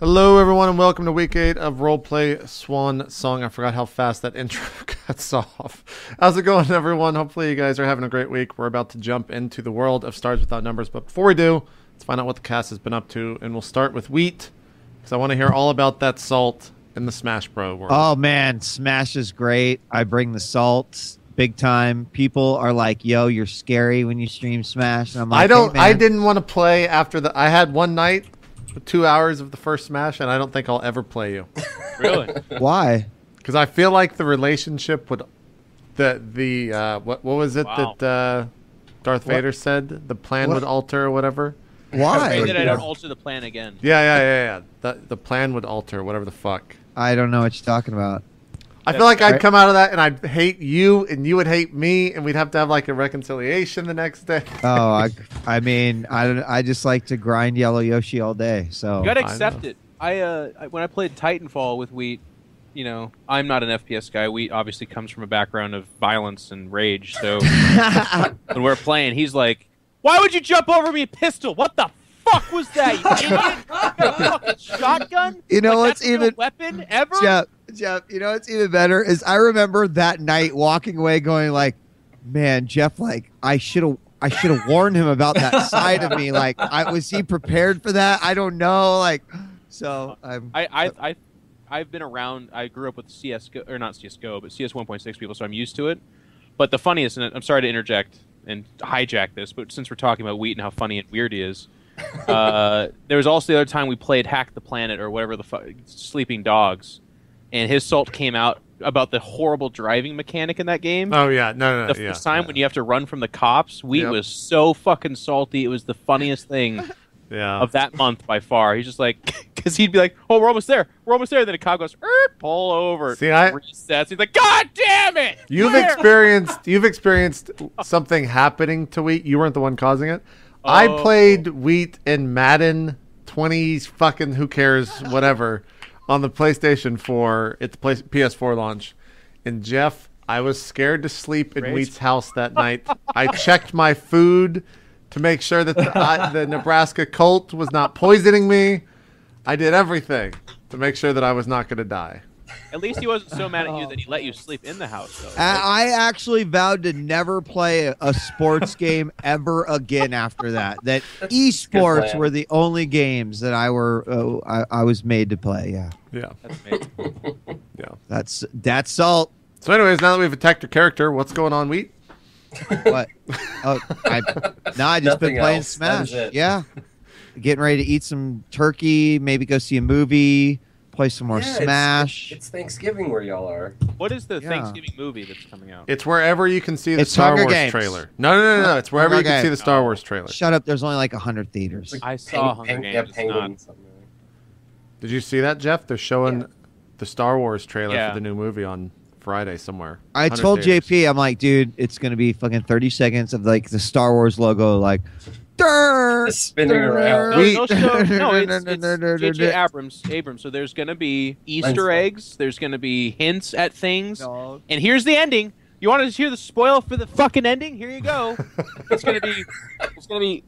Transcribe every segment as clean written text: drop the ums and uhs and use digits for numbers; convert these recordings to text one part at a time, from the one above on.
Hello, everyone, and welcome to week 8 of Roleplay Swan Song. I forgot how fast that intro cuts off. How's it going, everyone? Hopefully you guys are having a great week. We're about to jump into the world of Stars Without Numbers, but before we do, let's find out what the cast has been up to, and we'll start with Wheat, because I want to hear all about that salt in the Smash Bro world. Oh, man, Smash is great. I bring the salt big time. People are like, yo, you're scary when you stream Smash. And I'm like, hey, I didn't want to play after I had one night, 2 hours of the first Smash, and I don't think I'll ever play you. Really? Why? Because I feel like the relationship would, what was it that Darth Vader said? The plan would alter or whatever. Why? Pray that I don't alter the plan again. Yeah. The plan would alter, whatever the fuck. I don't know what you're talking about. I feel like I'd come out of that and I'd hate you and you would hate me and we'd have to have like a reconciliation the next day. Oh, I mean, I just like to grind Yellow Yoshi all day. So You gotta accept it. When I played Titanfall with Wheat, you know, I'm not an FPS guy. Wheat obviously comes from a background of violence and rage. So when we're playing, he's like, "Why would you jump over me, pistol? What the fuck was that? You idiot! You got a fucking shotgun? You know like, what's that's a real even weapon ever?" Jeff, you know what's even better is I remember that night walking away going like, man, Jeff, like I should have warned him about that side of me. Like, was he prepared for that? I don't know. Like, so I've been around. I grew up with CS:GO, or not CS:GO, but CS 1.6 people, so I'm used to it. But the funniest, and I'm sorry to interject and hijack this, but since we're talking about Wheat and how funny and weird he is, there was also the other time we played Hack the Planet or whatever Sleeping Dogs, and his salt came out about the horrible driving mechanic in that game. Oh, yeah. No. The first time when you have to run from the cops, Wheat was so fucking salty. It was the funniest thing of that month by far. He's just like, because he'd be like, oh, we're almost there. Then a cop goes, pull over. See, resets. He's like, God damn it! You've experienced something happening to Wheat. You weren't the one causing it. Oh. I played Wheat in Madden 20s fucking who cares whatever on the PlayStation 4 at the PS4 launch. And Jeff, I was scared to sleep in Wheat's house that night. I checked my food to make sure that the Nebraska Colt was not poisoning me. I did everything to make sure that I was not going to die. At least he wasn't so mad at you that he let you sleep in the house, though. I actually vowed to never play a sports game ever again after that. That esports were the only games that I was made to play. Yeah. That's amazing. That's salt. So anyways, now that we've attacked your character, what's going on, Wheat? What? I just been playing Smash. Yeah. Getting ready to eat some turkey, maybe go see a movie, play some more Smash. It's Thanksgiving where y'all are. What is the Thanksgiving movie that's coming out? It's wherever you can see the Star Wars trailer. No. It's wherever you can see the Star Wars trailer. Shut up. There's only like 100 theaters. I saw Hunger Games. Did you see that, Jeff? They're showing the Star Wars trailer for the new movie on Friday somewhere. I told JP, I'm like, dude, it's going to be fucking 30 seconds of like the Star Wars logo, like, spinning around. It's J.J. Abrams. So there's going to be Easter eggs. There's going to be hints at things. And here's the ending. You want to hear the spoil for the fucking ending? Here you go. It's going to be.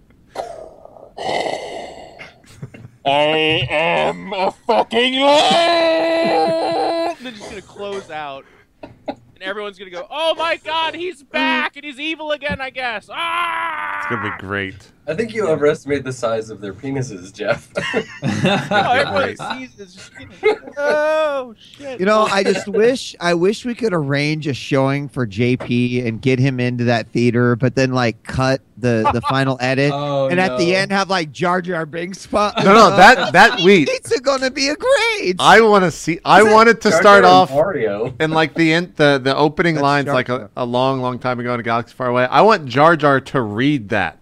I am a fucking lion. Then just going to close out. And everyone's going to go, oh my God, he's back and he's evil again, I guess. Ah! It's going to be great. I think you overestimate the size of their penises, Jeff. Everyone sees this. Oh, shit. You know, I wish we could arrange a showing for JP and get him into that theater, but then like cut the final edit at the end have like Jar Jar Binks spot. No, that Wheat. It's gonna be a great. I wanted to start off Mario. and like the opening lines like a long time ago in a galaxy far away. I want Jar Jar to read that.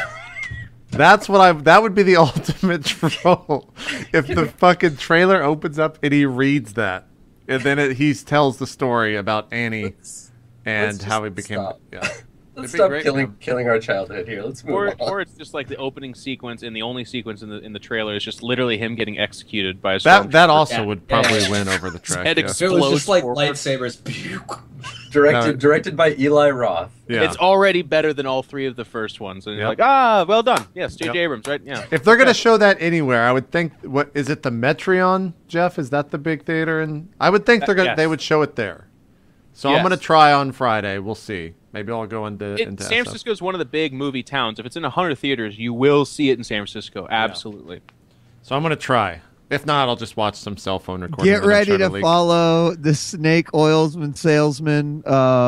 That would be the ultimate troll. If the fucking trailer opens up and he reads that, and then he tells the story about Annie and how he became. Stop. Yeah. Let's stop killing our childhood here. Let's move on. Or it's just like the opening sequence, and the only sequence in the trailer is just literally him getting executed by a stormtrooper. That also would probably win over the track. Head yeah. If it was just like forward. lightsabers Directed by Eli Roth. Yeah. It's already better than all three of the first ones. And you're Yep. like, well done. Yes, J.J. Yep. Abrams, right? Yeah. If they're going to show that anywhere, I would think, what is it, the Metreon, Jeff? Is that the big theater? And I would think Yes. they would show it there. So I'm Yes. going to try on Friday. We'll see. Maybe I'll go into San SF. Francisco is one of the big movie towns. If it's in 100 theaters, you will see it in San Francisco. Absolutely. So I'm going to try. If not, I'll just watch some cell phone recording. Get ready to follow the Snake Oilsman salesman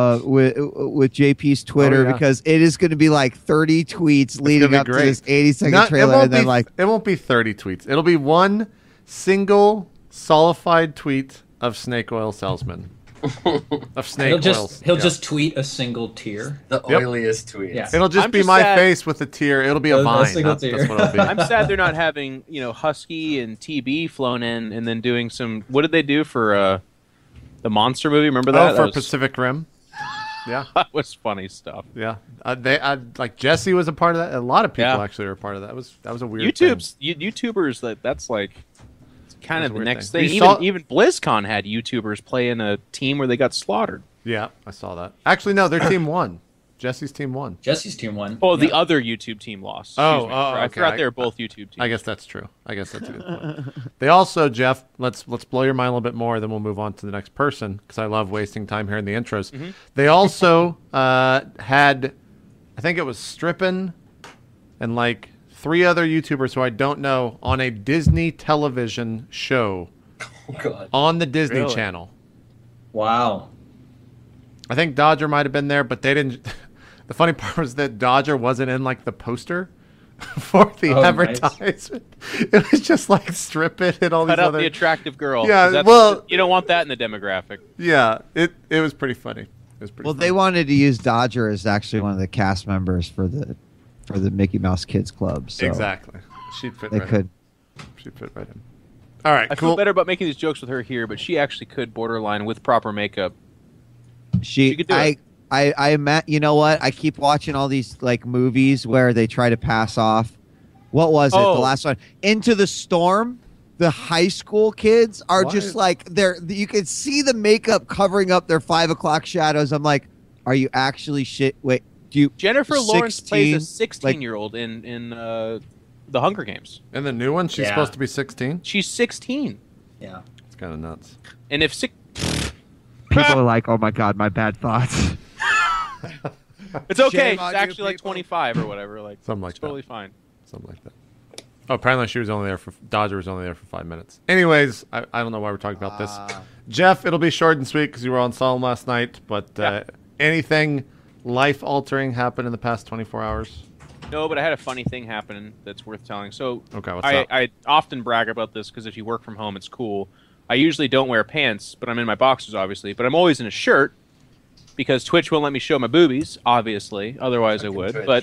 with JP's Twitter because it is going to be like 30 tweets leading up to this 80-second trailer. And then it won't be 30 tweets. It'll be one single solidified tweet of Snake Oil salesman. Of snake He'll just tweet a single tear. The oiliest tweets. Yeah. It'll just be my face with a tear. It'll be a vine. That's what it'll be. I'm sad they're not having Husky and TB flown in and then doing some. What did they do for the monster movie? Remember that? For Pacific Rim. Yeah, that was funny stuff. Yeah, like Jesse was a part of that. A lot of people actually were a part of that. That was a weird. YouTubers. That's like. Kind of the next thing. Even BlizzCon had YouTubers play in a team where they got slaughtered. Yeah, I saw that. Actually, no, their team won. Jesse's team won. Oh, the other YouTube team lost. I forgot they were both YouTube teams. I guess that's true. I guess that's a good point. They also, Jeff, let's blow your mind a little bit more, then we'll move on to the next person because I love wasting time here in the intros. Mm-hmm. They also had, I think it was Strippin and like 3 other YouTubers who I don't know on a Disney television show on the Disney Channel. Wow. I think Dodger might have been there, but they didn't. The funny part was that Dodger wasn't in like the poster for the advertisement. Nice. It was just like strip it and all these other. The attractive girl. Yeah, you don't want that in the demographic. Yeah, it was pretty funny. It was pretty. They wanted to use Dodger as actually one of the cast members for the Mickey Mouse Kids Club. So exactly. She'd fit She'd fit right in. All right, I feel better about making these jokes with her here, but she actually could borderline with proper makeup. She could do it. You know what? I keep watching all these like movies where they try to pass off. What was it? The last one, Into the Storm. The high school kids are just like you can see the makeup covering up their 5 o'clock shadows. I'm like, are you actually shit? Wait. Jennifer Lawrence plays a 16-year-old in the Hunger Games. In the new one, she's supposed to be 16? She's 16. Yeah. It's kind of nuts. And if people are like, oh my God, my bad thoughts. It's okay. She's actually like 25 or whatever. Like something like totally fine. Something like that. Oh, apparently Dodger was only there for 5 minutes. Anyways, I don't know why we're talking about this. Jeff, it'll be short and sweet because you were on Solemn last night, but anything life-altering happened in the past 24 hours? No, but I had a funny thing happen that's worth telling. So what's up? I often brag about this because if you work from home, it's cool. I usually don't wear pants, but I'm in my boxers, obviously. But I'm always in a shirt because Twitch won't let me show my boobies, obviously. Otherwise, I would. Twitch,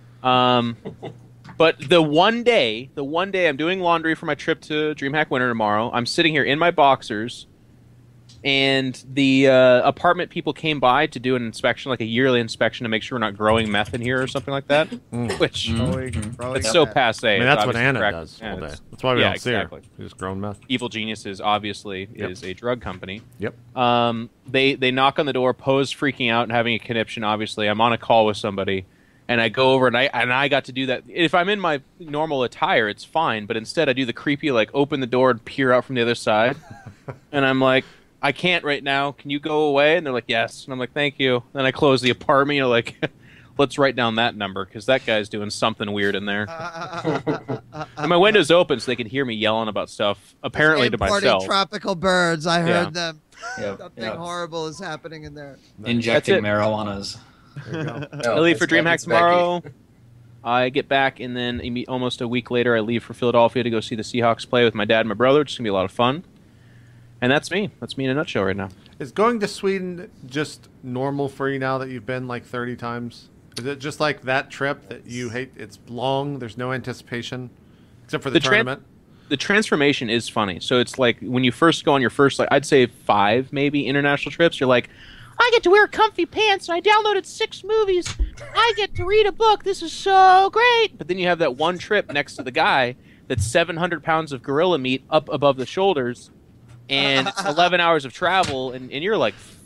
But the one day I'm doing laundry for my trip to DreamHack Winter tomorrow, I'm sitting here in my boxers, and the apartment people came by to do an inspection, like a yearly inspection, to make sure we're not growing meth in here or something like that. Which it's so passe. I mean, that's what Anna does all day. That's why we don't see her. She's just grown meth. Evil Geniuses obviously is a drug company. Yep. They knock on the door, Poe's freaking out and having a conniption. Obviously, I'm on a call with somebody, and I go over and I got to do that. If I'm in my normal attire, it's fine. But instead, I do the creepy open the door and peer out from the other side, and I'm like, I can't right now. Can you go away? And they're like, yes. And I'm like, thank you. Then I close the apartment. Let's write down that number because that guy's doing something weird in there. And my window's open so they can hear me yelling about stuff, apparently to myself. Tropical birds. I heard them. Something horrible is happening in there. Injecting marijuanas. There you go. I leave for DreamHack tomorrow. I get back, and then almost a week later, I leave for Philadelphia to go see the Seahawks play with my dad and my brother, which is going to be a lot of fun. And that's me. That's me in a nutshell right now. Is going to Sweden just normal for you now that you've been 30 times? Is it just like that trip that you hate? It's long. There's no anticipation, except for the tournament. The transformation is funny. So it's like when you first go on your first, I'd say 5 maybe international trips, you're like, I get to wear comfy pants, and I downloaded 6 movies. I get to read a book. This is so great. But then you have that one trip next to the guy that's 700 pounds of gorilla meat up above the shoulders, and it's 11 hours of travel, and you're like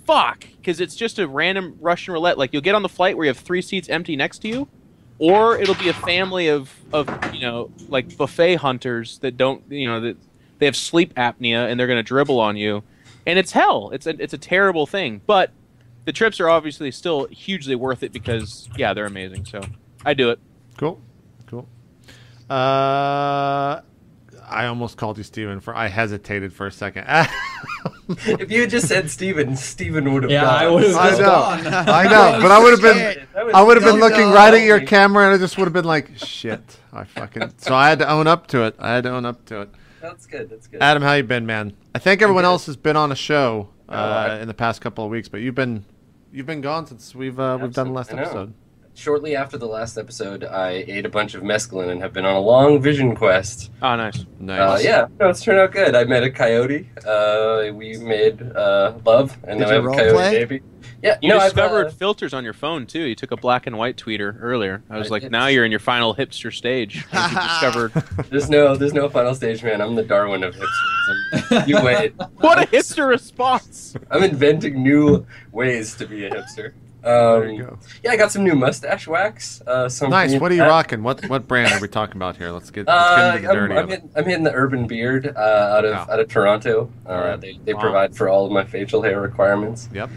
fuck, because it's just a random Russian roulette. Like you'll get on the flight where you have 3 seats empty next to you, or it'll be a family of like buffet hunters that don't that they have sleep apnea and they're going to dribble on you, and it's hell. It's a terrible thing, but the trips are obviously still hugely worth it because they're amazing. So I do it. Cool. I almost called you Steven. I hesitated for a second. If you had just said Steven would have Yeah, gone. I would have I just know. gone. I know, but I would have been. I would have been looking right at your camera, and I just would have been like, "Shit!" So I had to own up to it. That's good. Adam, how you been, man? I think everyone else has been on a show in the past couple of weeks, but you've been gone since we've done the last episode. Shortly after the last episode, I ate a bunch of mescaline and have been on a long vision quest. Oh, nice. Nice. It's turned out good. I met a coyote. We made love, and Did now I you have a role coyote play? baby. Yeah, You I've, discovered filters on your phone too. You took a black and white tweeter earlier. I was I like, did. now you're in your final hipster stage. You discovered There's no final stage, man. I'm the Darwin of hipsters. You wait. what a hipster response. I'm inventing new ways to be a hipster. There you go. Yeah, I got some new mustache wax. Nice. What are you rocking? What brand are we talking about here? Let's get into the dirty of it. I'm hitting the Urban Beard out of Toronto. They provide for all of my facial hair requirements. Yep.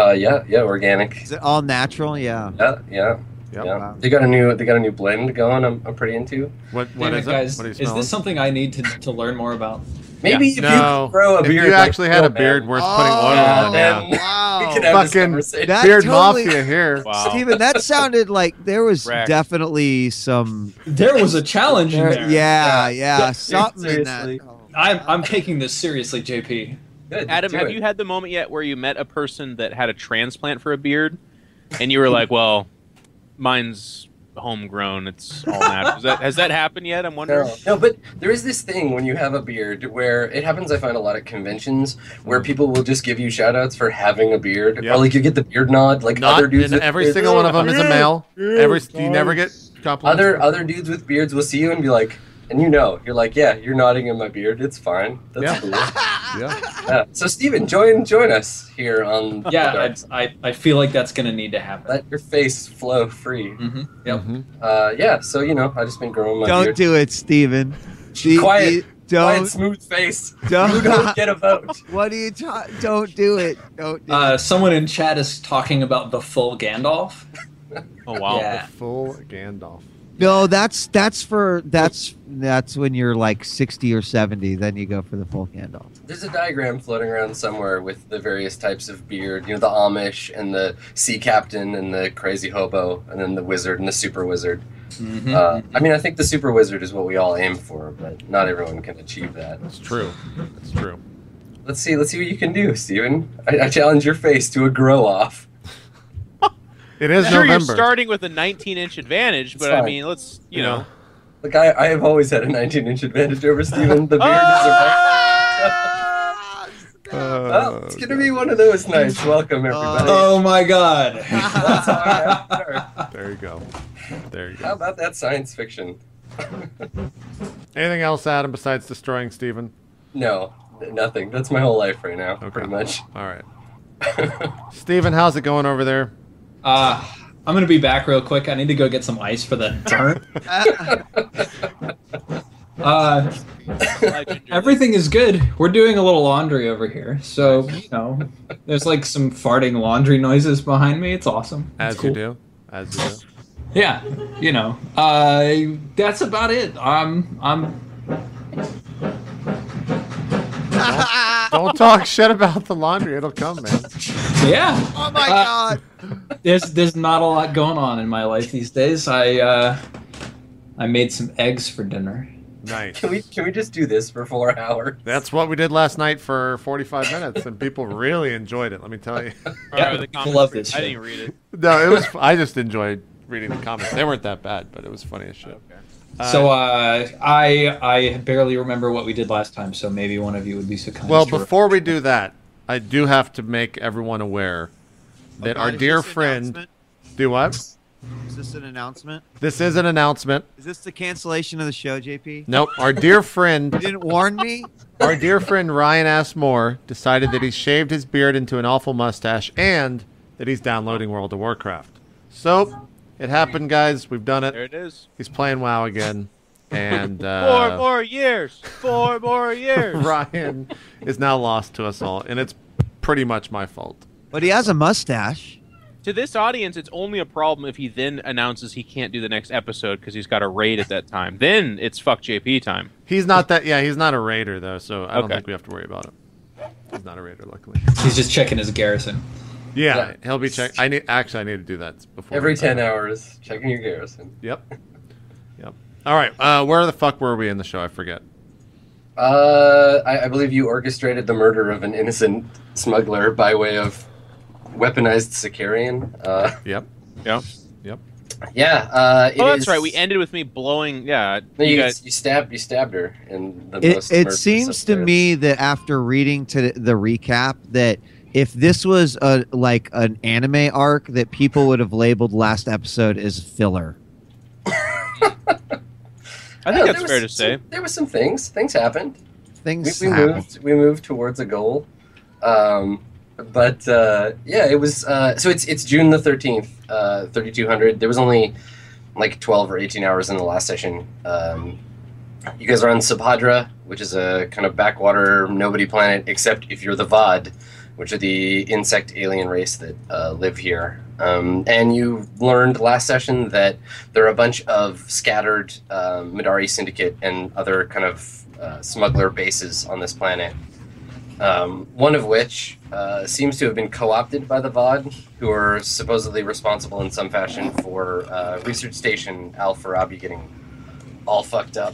Organic. Is it all natural? Yeah. Yep. Yeah. Wow. They got a new blend going. I'm pretty into. What Damn is it, it? guys, What are you is smelling? this something I need to learn more about? Maybe if you No. grow a If beard. you like actually had a Phil, beard man, worth putting oil yeah, on, then Wow. we could have this Fucking conversation. That beard totally- mafia here. Wow. Steven, that sounded like there was Wrecked. definitely some. There was a challenge in there. Yeah, something in Seriously. that. I'm taking this seriously, JP. Good, Adam, do have it. you had the moment yet where you met a person that had a transplant for a beard, and you were like, "Well, mine's homegrown. It's all natural." Has that happened yet? I'm wondering. No, but there is this thing when you have a beard where it happens. I find a lot at conventions where people will just give you shout outs for having a beard, Yep. or like you get the beard nod, like Not other dudes. and with every beards. single one of them is a male. You never get compliments. Other dudes with beards will see you and be like, and you're like, yeah, you're nodding in my beard. It's fine. That's Yeah. cool. Yeah. Yeah. So Steven, join us here on. the Yeah, dark. I feel like that's going to need to happen. Let your face flow free. Mm-hmm. Yep. Mhm. So I just been growing my Don't beard. do it, Steven. Quiet, Don't. smooth face. Don't. You don't get a vote. What are you Don't do it. Don't do it. Someone in chat is talking about the full Gandalf. Oh wow. Yeah. Full Gandalf. No, that's when you're like 60 or 70. Then you go for the full Gandalf. There's a diagram floating around somewhere with the various types of beard. The Amish and the sea captain and the crazy hobo, and then the wizard and the super wizard. Mm-hmm. I think the super wizard is what we all aim for, but not everyone can achieve that. It's true. It's true. Let's see what you can do, Steven. I challenge your face to a grow off. It is Sure, November. you're starting with a 19-inch advantage, but It's I fine. mean, let's Yeah. Look, I have always had a 19-inch advantage over Steven. The beard is a well, it's gonna be one of those nights. Welcome, everybody. Oh my god. That's how I have to start. There you go. There you How go. about that science fiction? Anything else, Adam, besides destroying Steven? No, nothing. That's my whole life right now, Okay. pretty much. All right. Steven, how's it going over there? I'm going to be back real quick. I need to go get some ice for that turn. Everything is good. We're doing a little laundry over here. So, there's like some farting laundry noises behind me. It's awesome. It's As cool. you do. As you do. Yeah, that's about it. Don't talk shit about the laundry. It'll come, man. Yeah. Oh my God. There's not a lot going on in my life these days. I made some eggs for dinner. Nice. Can we just do this for 4 hours? That's what we did last night for 45 minutes, and people really enjoyed it. Let me tell you. Yeah, the people love this I shit. didn't even read it. No, it was. I just enjoyed reading the comments. They weren't that bad, but it was funny as shit. So I barely remember what we did last time, so maybe one of you would be so kind. Well, as to before we do that, I do have to make everyone aware that our About dear his friend. announcement? Do what? Is this an announcement? This is an announcement. Is this the cancellation of the show, JP? Nope. Our dear friend, You didn't warn me? our dear friend Ryan S. Moore decided that he shaved his beard into an awful mustache and that he's downloading World of Warcraft. So, it happened, guys. We've done There it. it is. He's playing WoW again. And 4 more years. 4 more years. Ryan is now lost to us all, and it's pretty much my fault. But he has a mustache. To this audience, it's only a problem if he then announces he can't do the next episode because he's got a raid at that time. Then it's fuck JP time. He's not that. Yeah, he's not a raider though, so I don't Okay. think we have to worry about him. He's not a raider, luckily. He's just checking his garrison. Yeah, Yeah. he'll be check. I need to do that before Every we- 10 hours, checking your garrison. Yep. Yep. All right. Where the fuck were we in the show? I forget. I believe you orchestrated the murder of an innocent smuggler by way of weaponized Sicarian. Yep. Yeah. Yep. Yeah. Oh, that's right. We ended with me blowing. Yeah. No, you you, guys, you stabbed her in the It, most. it murderous seems of to ways. me that after reading to the recap that if this was like an anime arc, that people would have labeled last episode as filler. I think that's fair to say. There was some things. Things happened. Things We happen. moved towards a goal. But yeah, it was. So it's June the 13th, 3200. There was only like 12 or 18 hours in the last session. You guys are on Subhadra, which is a kind of backwater nobody planet, except if you're the Vod, which are the insect alien race that live here. And you learned last session that there are a bunch of scattered Midari Syndicate and other kind of smuggler bases on this planet. One of which seems to have been co-opted by the VOD, who are supposedly responsible in some fashion for Research Station Al-Farabi getting all fucked up.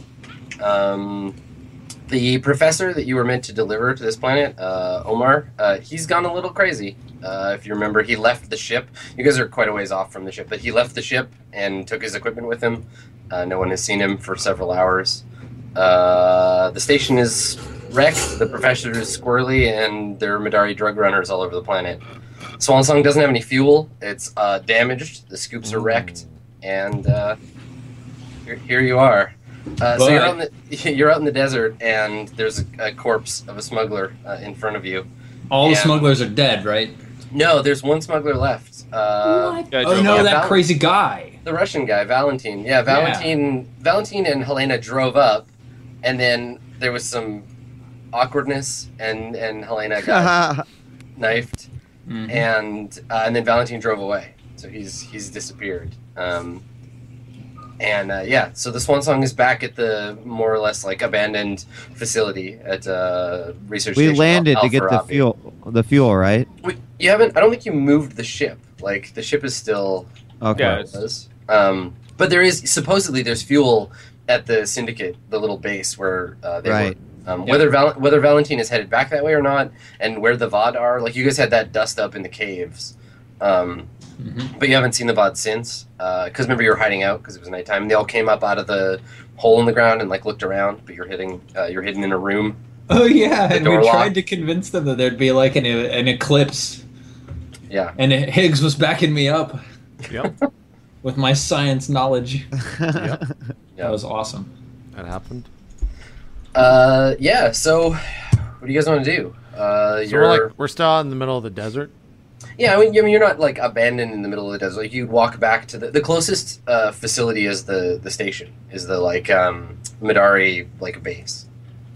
The professor that you were meant to deliver to this planet, Omar, he's gone a little crazy. If you remember, he left the ship. You guys are quite a ways off from the ship, but he left the ship and took his equipment with him. No one has seen him for several hours. The station is wrecked, the professor is squirrely, and there are Midari drug runners all over the planet. Swan Song doesn't have any fuel. It's damaged. The scoops are wrecked, and here you are. So you're out in the desert, and there's a corpse of a smuggler in front of you. All the Yeah. smugglers are dead, right? No, there's one smuggler left. What? Yeah, Oh no, yeah, that Val- crazy guy. The Russian guy, Valentin. Yeah, Valentin and Helena drove up, and then there was some awkwardness, and Helena got knifed, Mhm. and then Valentin drove away. So he's disappeared. Yeah, so the Swan Song is back at the more or less like abandoned facility at Research We Station landed to get the Al-Farabi. fuel, right? You haven't. I don't think you moved the ship. Like the ship is still. Okay. Yeah, where it was. But there is supposedly there's fuel at the Syndicate, the little base where they Right. were. Whether Valentin is headed back that way or not, and where the VOD are, like you guys had that dust up in the caves, but you haven't seen the VOD since. Because remember you were hiding out because it was nighttime, and they all came up out of the hole in the ground and like looked around, but you're hidden in a room. Oh yeah, The and we door tried locked. to convince them that there'd be like an eclipse, Yeah. and Higgs was backing me up Yep. with my science knowledge. Yep. That was awesome. That happened. Yeah. So, what do you guys want to do? So we're still out in the middle of the desert. Yeah, I mean, you're not like abandoned in the middle of the desert. Like you walk back to the closest facility is the station, is the like Midari like base.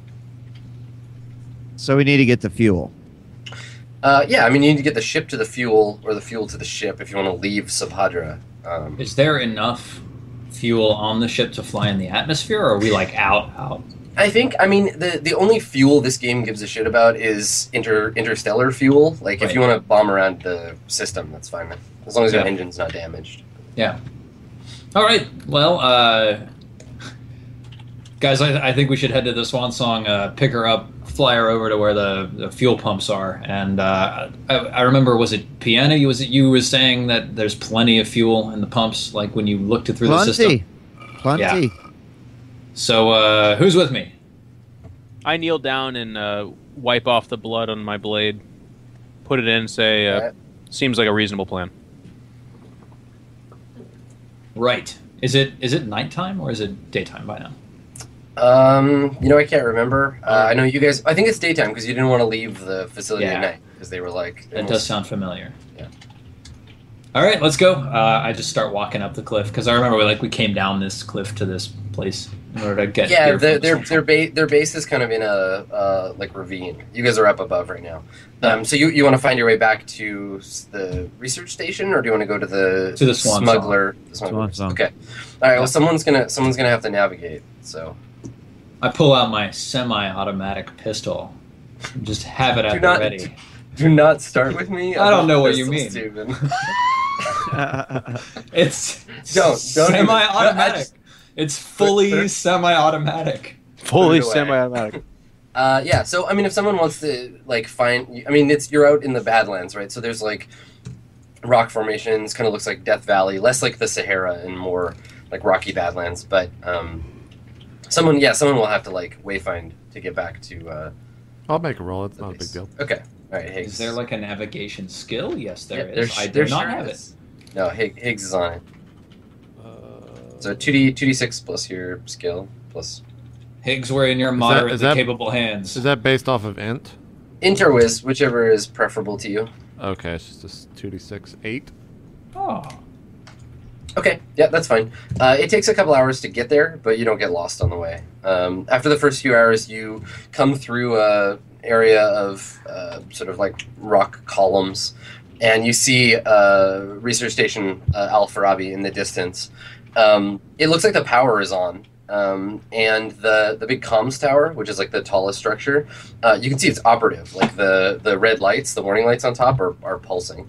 So we need to get the fuel. Yeah, I mean you need to get the ship to the fuel or the fuel to the ship if you want to leave Subhadra. Is there enough fuel on the ship to fly in the atmosphere, or are we like out? I think the only fuel this game gives a shit about is interstellar fuel. Like if you want to bomb around the system, that's fine. As long as your Yeah. engine's not damaged. Yeah. All right. Well, guys, I think we should head to the Swan Song, pick her up, fly her over to where the fuel pumps are. And I remember, was it Piana? You were saying that there's plenty of fuel in the pumps, like when you looked through the system. Plenty. Yeah. So who's with me? I kneel down and wipe off the blood on my blade, put it in, say, Alright. seems like a reasonable plan. Right. Is it nighttime or is it daytime by now? I can't remember. I know you guys. I think it's daytime because you didn't want to leave the facility at night because they were like. That does sound familiar. Yeah. All right, let's go. I just start walking up the cliff because I remember we came down this cliff to this place in order to get. Yeah, here their base is kind of in a like ravine. You guys are up above right now. So you want to find your way back to the research station, or do you want to go to the Swan smuggler? Swan Song. Okay. All right. Well, someone's gonna have to navigate. So. I pull out my semi-automatic pistol. And just have it at the ready. Do not start with me. I don't know what you mean. It's don't semi-automatic. It's fully semi-automatic. Fully semi-automatic. Yeah. So I mean, if someone wants to find, I mean, you're out in the Badlands, right? So there's rock formations. Kind of looks like Death Valley, less like the Sahara and more like rocky Badlands. But someone will have to wayfind to get back to. I'll make a roll. It's not a big deal. Okay. All right, Higgs. Is there a navigation skill? Yes, there is. I do not have it. No, Higgs is on it. So 2d6 plus your skill plus. Higgs, we're in your moderately capable hands. Is that based off of int? Int or whiz, whichever is preferable to you. Okay, it's just 2d6, 8. Oh. Okay, yeah, that's fine. It takes a couple hours to get there, but you don't get lost on the way. After the first few hours, you come through a area of sort of rock columns, and you see research station Al-Farabi in the distance. It looks like the power is on, and the big comms tower, which is the tallest structure, you can see it's operative. The red lights, the warning lights on top are pulsing.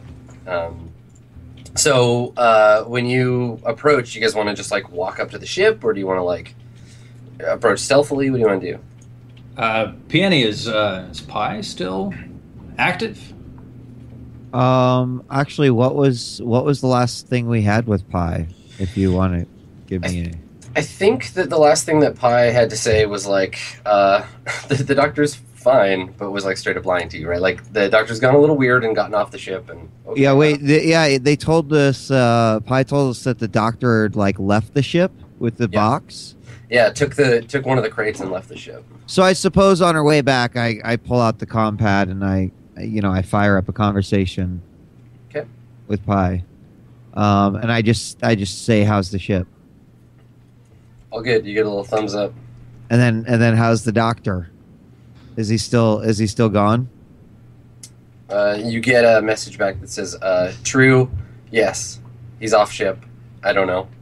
So when you approach, you guys want to just walk up to the ship, or do you want to approach stealthily? What do you want to do? Peony, is Pi still active? Actually, what was the last thing we had with Pi? If you want to give me a... I think that the last thing that Pi had to say was the doctor's fine, but was straight up lying to you, right? The doctor's gone a little weird and gotten off the ship, and okay, yeah, wait, they told us. Pi told us that the doctor had like left the ship with the box. Yeah, took one of the crates and left the ship. So I suppose on our way back, I pull out the comm pad and I fire up a conversation. Okay. With Pi, and I just say, "How's the ship?" All good. You get a little thumbs up. And then how's the doctor? Is he still gone? You get a message back that says, "True, yes, he's off ship. I don't know."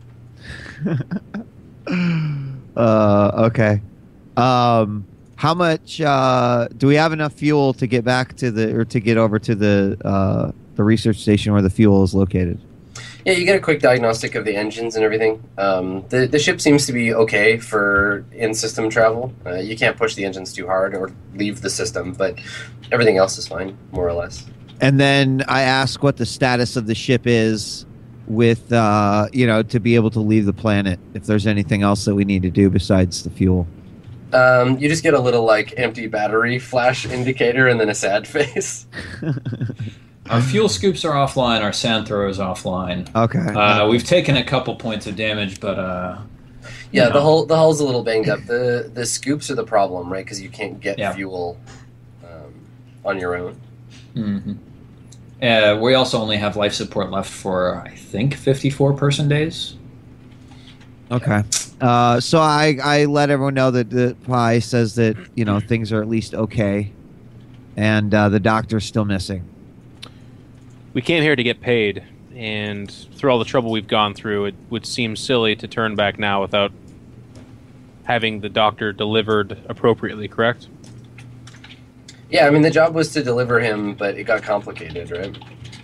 Okay. How much do we have enough fuel to get back to to get over to the research station where the fuel is located? Yeah, you get a quick diagnostic of the engines and everything. The ship seems to be okay for in-system travel. You can't push the engines too hard or leave the system, but everything else is fine, more or less. And then I ask what the status of the ship is with, to be able to leave the planet, if there's anything else that we need to do besides the fuel. You just get a little, empty battery flash indicator and then a sad face. Our fuel scoops are offline. Our sand thrower is offline. Okay. We've taken a couple points of damage, but yeah, the hull's a little banged up. The scoops are the problem, right? Because you can't get fuel on your own. Mm-hmm. We also only have life support left for, I think, 54 person days. Okay. So I let everyone know that the Pi says that things are at least okay, and the doctor's still missing. We came here to get paid, and through all the trouble we've gone through, it would seem silly to turn back now without having the doctor delivered appropriately, correct? Yeah, I mean, the job was to deliver him, but it got complicated, right?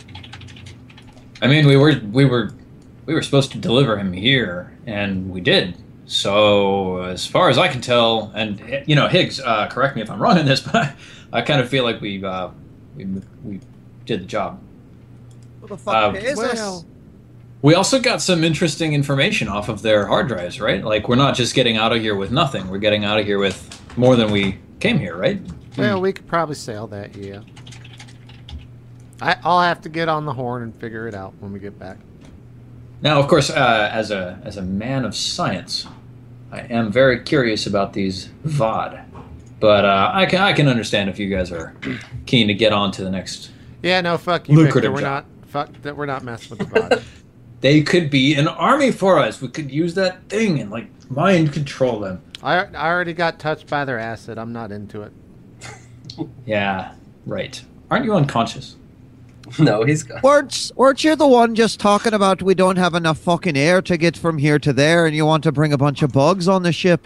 I mean, we were supposed to deliver him here, and we did. So, as far as I can tell, and Higgs, correct me if I'm wrong in this, but I kind of feel like we did the job. What the fuck is this? We also got some interesting information off of their hard drives, right? We're not just getting out of here with nothing. We're getting out of here with more than we came here, right? Well, we could probably sell that, yeah. I'll have to get on the horn and figure it out when we get back. Now, of course, as a man of science, I am very curious about these VOD. But I can understand if you guys are keen to get on to the next. Yeah, no, fuck you, Lucrative Victor. job. We're not messing with the VOD. They could be an army for us. We could use that thing and like mind control them. I already got touched by their acid. I'm not into it. Yeah, right. Aren't you unconscious? No, he's gone. Weren't you the one just talking about we don't have enough fucking air to get from here to there, and you want to bring a bunch of bugs on the ship?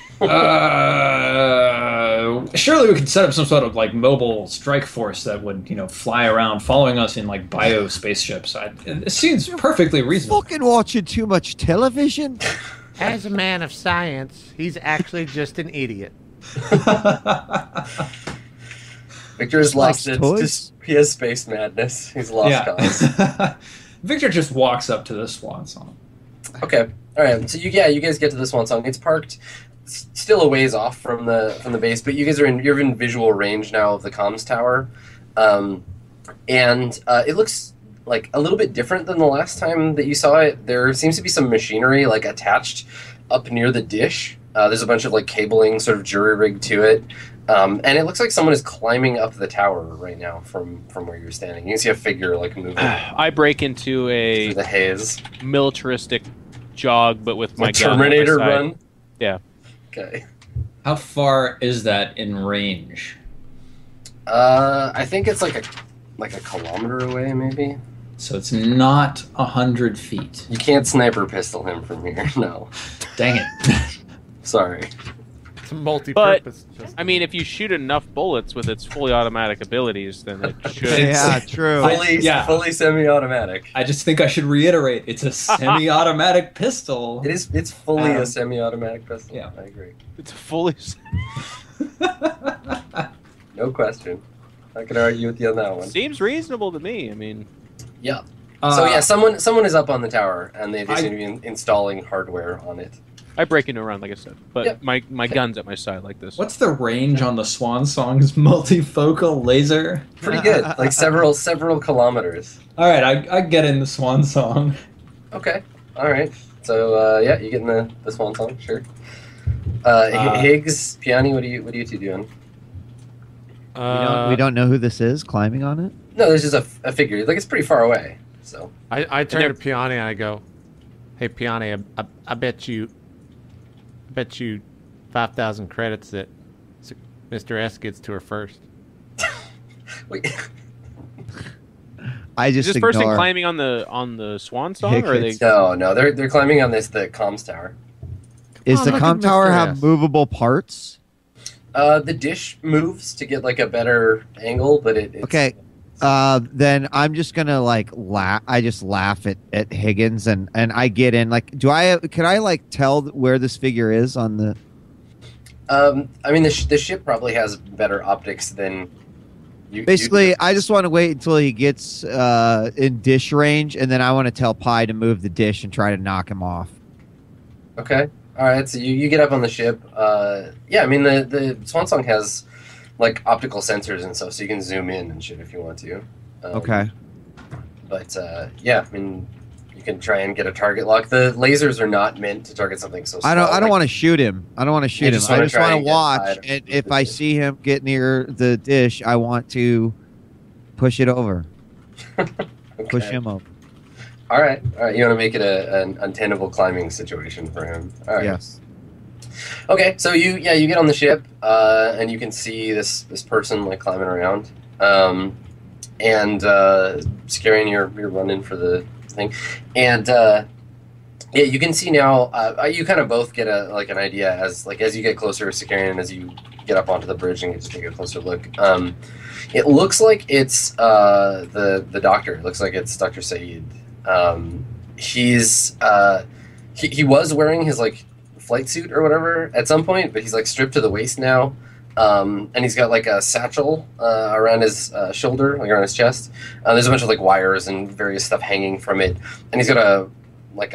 Surely we could set up some sort of like mobile strike force that would, fly around following us in like bio spaceships. It seems perfectly reasonable. Fucking watching too much television. As a man of science, he's actually just an idiot. Victor has lost likes it. toys. He has space madness. He's lost cause. Victor just walks up to the swan song. Okay. All right. So you guys get to the Swan Song. It's parked still a ways off from the base, but you guys you're in visual range now of the comms tower, and it looks like a little bit different than the last time that you saw it. There seems to be some machinery like attached up near the dish. There's a bunch of like cabling sort of jury rigged to it, and it looks like someone is climbing up the tower right now from where you're standing. You can see a figure like moving I break into a through the haze. militaristic jog, but with my Like gun on my Terminator side. run. Yeah. Okay. How far is that in range? I think it's like a kilometer away, maybe. So it's not 100 feet. You can't sniper pistol him from here. No, Dang it. sorry. It's a multi-purpose. I mean, if you shoot enough bullets with its fully automatic abilities, then it should. Yeah, true. Fully semi-automatic. I just think I should reiterate, it's a semi-automatic pistol. It's fully a semi-automatic pistol. Yeah. I agree. It's fully. No question. I can argue with you on that one. Seems reasonable to me. I mean, Yeah. So yeah, someone is up on the tower, and they seem to be installing hardware on it. I break into a run, like I said, but Yep. my gun's at my side, like this. What's the range on the Swan Song's multifocal laser? Pretty good, like several kilometers. All right, I get in the Swan Song. Okay. All right. So yeah, you get in the Swan Song, sure. Higgs, Piani, what are you two doing? We don't know who this is climbing on it. No, there's just a figure. Like it's pretty far away. So I turn to Piani and I go, "Hey Piani, I bet you 5,000 credits that Mr. S gets to her first." wait. I Is just this ignore. person climbing on the Swan Song, or are they? No, they're climbing on the comms tower. Is Oh, the look comm at tower Mr. have S. movable parts? The dish moves to get like a better angle, but it's Okay. Then I'm just gonna like laugh. I just laugh at Higgins and I get in. Like, can I like tell where this figure is on the? I mean, the ship probably has better optics than you. Basically, I just want to wait until he gets in dish range, and then I want to tell Pi to move the dish and try to knock him off. Okay. All right. So you get up on the ship. Yeah. I mean, the Swan Song has like optical sensors and stuff, so you can zoom in and shit if you want to. Okay. But yeah, I mean, you can try and get a target lock. The lasers are not meant to target something so small. I don't want to shoot him. I don't want to shoot him. just I wanna just try want and to get watch, inside and of if the I dish. see him get near the dish, I want to push it over, push him up. All right. You want to make it an untenable climbing situation for him. All right. Yes. Okay, so you get on the ship, and you can see this person like climbing around, and scaring you're running for the thing, and yeah, you can see now. You kind of both get an idea as you get closer to Sicarian, as you get up onto the bridge and get to take a closer look. It looks like it's the doctor. It looks like it's Dr. Saeed. He's he was wearing his like flight suit or whatever at some point, but he's like stripped to the waist now, and he's got like a satchel around his shoulder, like around his chest. There's a bunch of like wires and various stuff hanging from it, and he's got a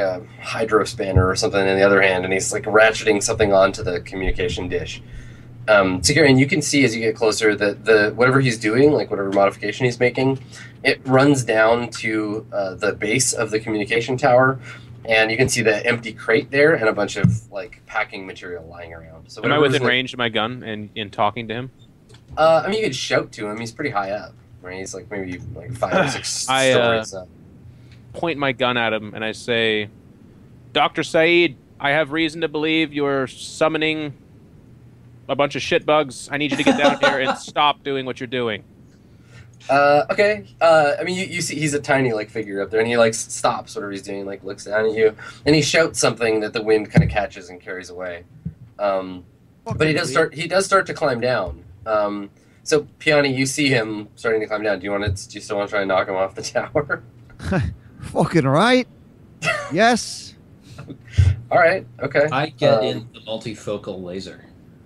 hydro spanner or something in the other hand, and he's like ratcheting something onto the communication dish. Securian, you can see as you get closer that the whatever he's doing, like whatever modification he's making, it runs down to the base of the communication tower, and you can see the empty crate there and a bunch of like packing material lying around. So Am I whatever's within like- range of my gun and in talking to him? I mean, you could shout to him. He's pretty high up, right? He's like maybe like 5 or 6 I, stories up. Point my gun at him and I say, Dr. Saeed, I have reason to believe you're summoning a bunch of shitbugs. I need you to get down here and stop doing what you're doing. Okay. I mean, you see, he's a tiny like figure up there, and he like stops whatever he's doing, like looks down at you, and he shouts something that the wind kind of catches and carries away. But he does start to climb down. So Piani, you see him starting to climb down. Do you still want to try and knock him off the tower? Fucking right. Yes. All right. Okay. I get in the multifocal laser.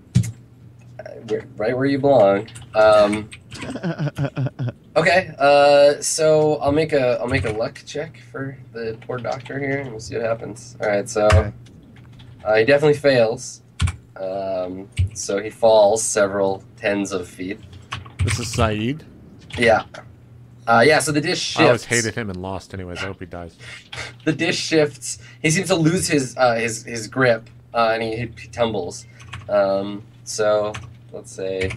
Right where you belong. Okay. So I'll make a luck check for the poor doctor here, and we'll see what happens. All right. So he definitely fails. So he falls several tens of feet. This is Saeed. Yeah. Yeah. So the dish shifts. I always hated him and lost anyways. I hope he dies. The dish shifts. He seems to lose his grip, and he tumbles. So let's say.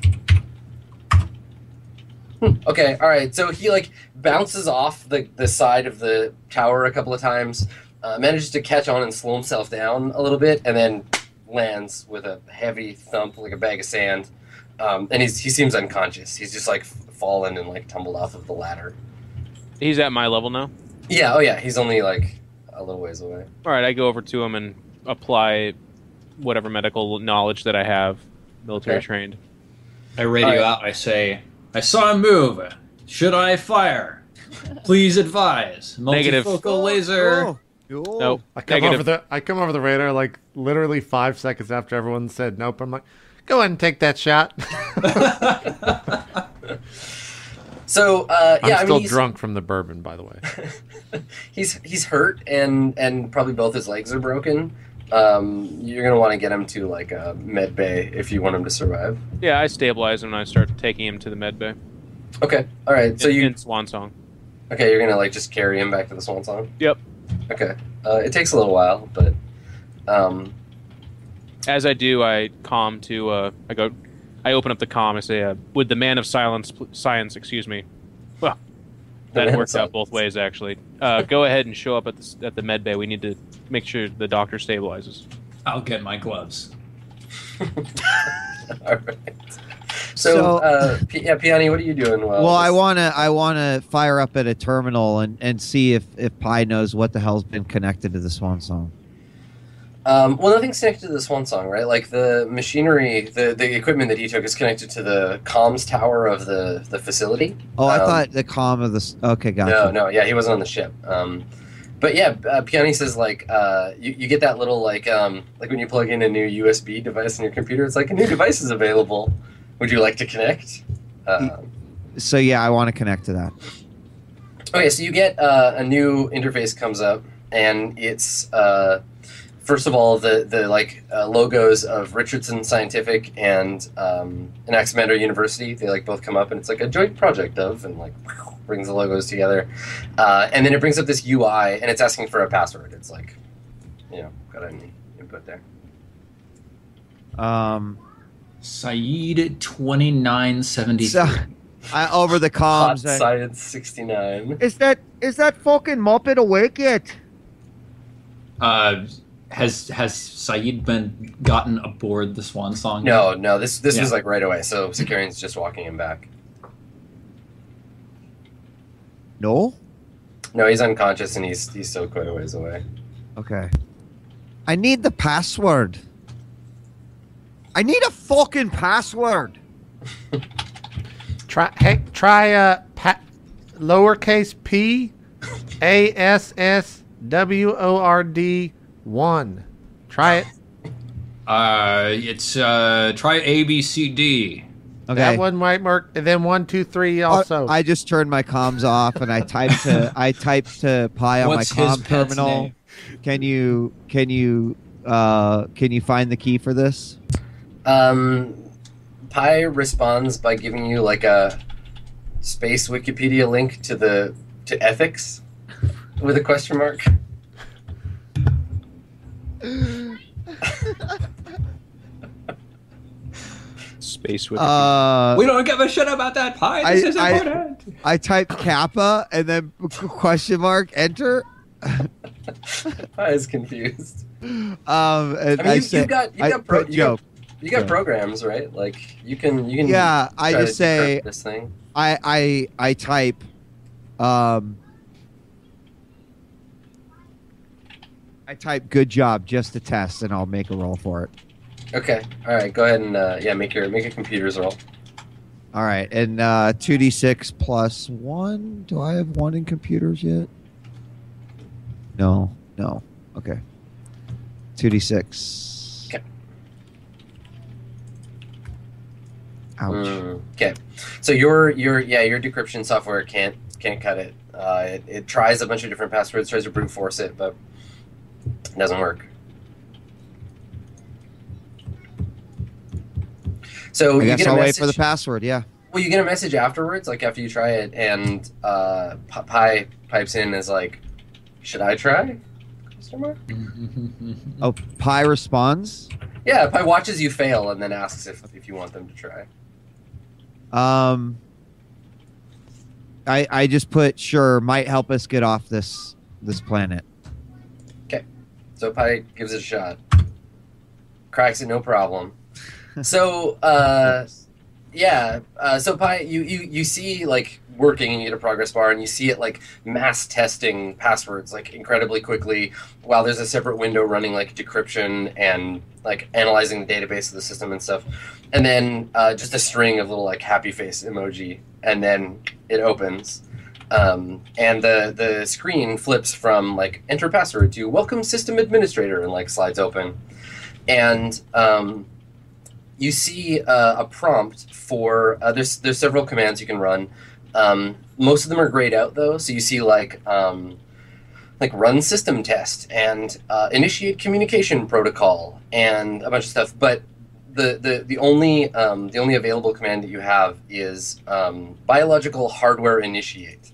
Okay, all right. So he like bounces off the side of the tower a couple of times, manages to catch on and slow himself down a little bit, and then lands with a heavy thump like a bag of sand. And he seems unconscious. He's just like fallen and like tumbled off of the ladder. He's at my level now. Yeah. Oh yeah. He's only like a little ways away. All right, I go over to him and apply whatever medical knowledge that I have, military Okay. trained. I radio Alright. out. I say, I saw him move. Should I fire? Please advise. Negative. Multifocal laser. Oh. Nope. I come Negative. over the radar like literally 5 seconds after everyone said nope. I'm like, go ahead and take that shot. So I'm yeah, I still mean, he's, drunk from the bourbon, by the way. he's hurt and probably both his legs are broken. You're gonna want to get him to like a med bay if you want him to survive. Yeah, I stabilize him and I start taking him to the med bay. Okay, all right. So in Swan Song. you're gonna like just carry him back to the Swan Song. Yep. Okay, it takes a little while, but As I do, I comm to. I open up the comm. I say, "Would the man of science, excuse me." Well, The man that of worked out science. both ways actually. Go ahead and show up at the med bay. We need to make sure the doctor stabilizes. I'll get my gloves. all right. So, Piani, what are you doing? Well, I wanna fire up at a terminal and see if Pi knows what the hell's been connected to the Swan Song. Well, nothing's connected to the Swan Song, right? Like the machinery, the equipment that he took is connected to the comms tower of the facility. Oh, I thought the comm of the. Okay, gotcha. No, yeah, he wasn't on the ship. But yeah, Piani says like you get that little like when you plug in a new USB device in your computer, it's like a new device is available. Would you like to connect? So yeah, I want to connect to that. Okay, so you get a new interface comes up, and it's first of all the logos of Richardson Scientific and Anaximander University. They like both come up, and it's like a joint project of, and like brings the logos together, and then it brings up this UI, and it's asking for a password. It's like, got any input there? Saeed 2973. So, over the Hot comms. Science 69. Is that fucking Muppet awake yet? Has Saeed been gotten aboard the Swan Song? No, this Yeah. was like right away. So Securian's just walking him back. No. No, he's unconscious and he's still quite a ways away. Okay. I need the password. I need a fucking password. Try lowercase p ASSWORD 1. Try it. It's try ABCD. Okay. That one might work. And then 1, 2, 3 also. I just turned my comms off and I typed to Pi on What's my his comm pet's terminal. name? Can you find the key for this? Pi responds by giving you like a space Wikipedia link to ethics with a question mark. Space with We don't give a shit about that, Pi. This is important. I typed Kappa and then question mark enter. I was confused. And I mean, you got programs, right? Like you can. Yeah, I try just to decrypt say this thing. I type I type good job just to test and I'll make a roll for it. Okay, all right. Go ahead and make your computer's roll. All right, and 2d6 plus 1. Do I have 1 in computers yet? No. Okay. 2d6. Okay. Ouch. Okay, so your decryption software can't cut it. It tries a bunch of different passwords, tries to brute force it, but it doesn't work. So I you guess get a I'll wait message, for the password. Yeah. Well, you get a message afterwards, like after you try it, and Pi pipes in as like, "Should I try?" Question mark? Oh, Pi responds. Yeah, Pi watches you fail and then asks if you want them to try. I just put sure might help us get off this planet. Okay, so Pi gives it a shot, cracks it no problem. So so Pi, you see like working, and you get a progress bar, and you see it like mass testing passwords like incredibly quickly, while there's a separate window running like decryption and like analyzing the database of the system and stuff, and then just a string of little like happy face emoji, and then it opens, and the screen flips from like enter password to welcome system administrator, and like slides open, and you see a prompt for there's several commands you can run. Most of them are grayed out though, so you see like run system test and initiate communication protocol and a bunch of stuff. But the only available command that you have is biological hardware initiate.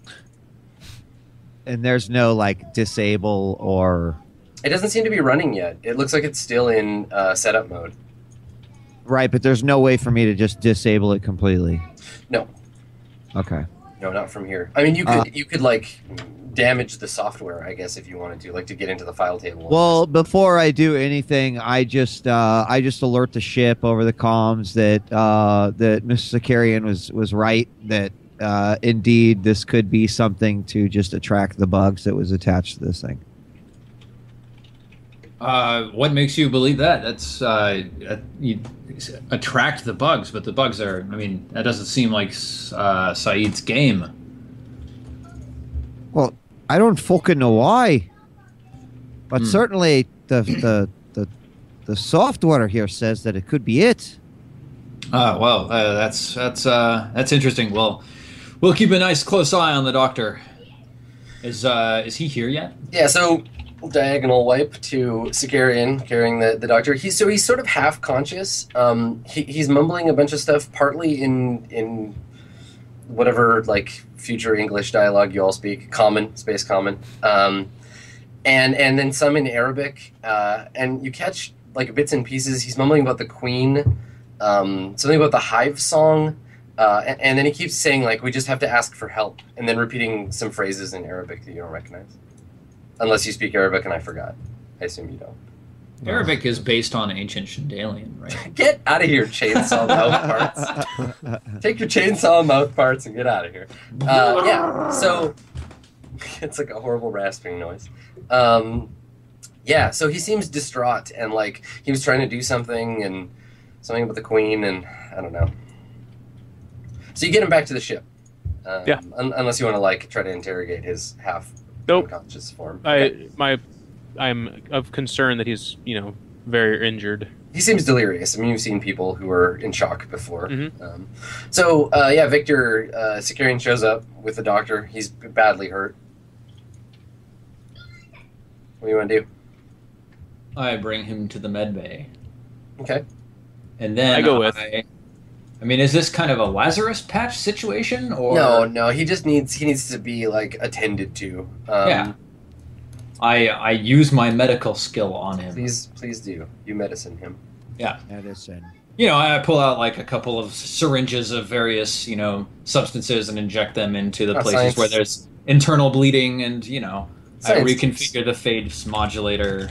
And there's no like disable or. It doesn't seem to be running yet. It looks like it's still in setup mode. Right, but there's no way for me to just disable it completely. No. Okay. No, not from here. I mean, you could like damage the software, I guess, if you wanted to, like to get into the file table. Well, before I do anything, I just alert the ship over the comms that Mr. Zakarian was right, that indeed this could be something to just attract the bugs that was attached to this thing. What makes you believe that? That's you attract the bugs, but the bugs are. I mean, that doesn't seem like Saeed's game. Well, I don't fucking know why, but certainly the software here says that it could be it. Well, that's interesting. Well, we'll keep a nice close eye on the doctor. Is he here yet? Yeah. So. Diagonal wipe to Zakarian carrying the doctor. He's sort of half conscious. He's mumbling a bunch of stuff, partly in whatever like future English dialogue you all speak, common, space common, and then some in Arabic. And you catch like bits and pieces. He's mumbling about the Queen, something about the Hive song, and then he keeps saying like we just have to ask for help, and then repeating some phrases in Arabic that you don't recognize. Unless you speak Arabic and I forgot. I assume you don't. Arabic is based on ancient Chandalian, right? Get out of here, chainsaw mouth parts. Take your chainsaw mouth parts and get out of here. Yeah, so it's like a horrible rasping noise. Yeah, so he seems distraught and like he was trying to do something and something about the Queen and I don't know. So you get him back to the ship. Yeah. Unless you want to like try to interrogate his half unconscious form. I'm of concern that he's very injured. He seems delirious. I mean, you've seen people who were in shock before. Mm-hmm. Victor Zakarian shows up with the doctor. He's badly hurt. What do you want to do? I bring him to the med bay. Okay. And then I go with. I mean, is this kind of a Lazarus patch situation, or No. He needs to be like attended to. Yeah. I use my medical skill on him. Please do. You medicine him. Yeah. Medicine. I pull out like a couple of syringes of various, substances and inject them into the places science. where there's internal bleeding, and I Science. reconfigure the phage modulator.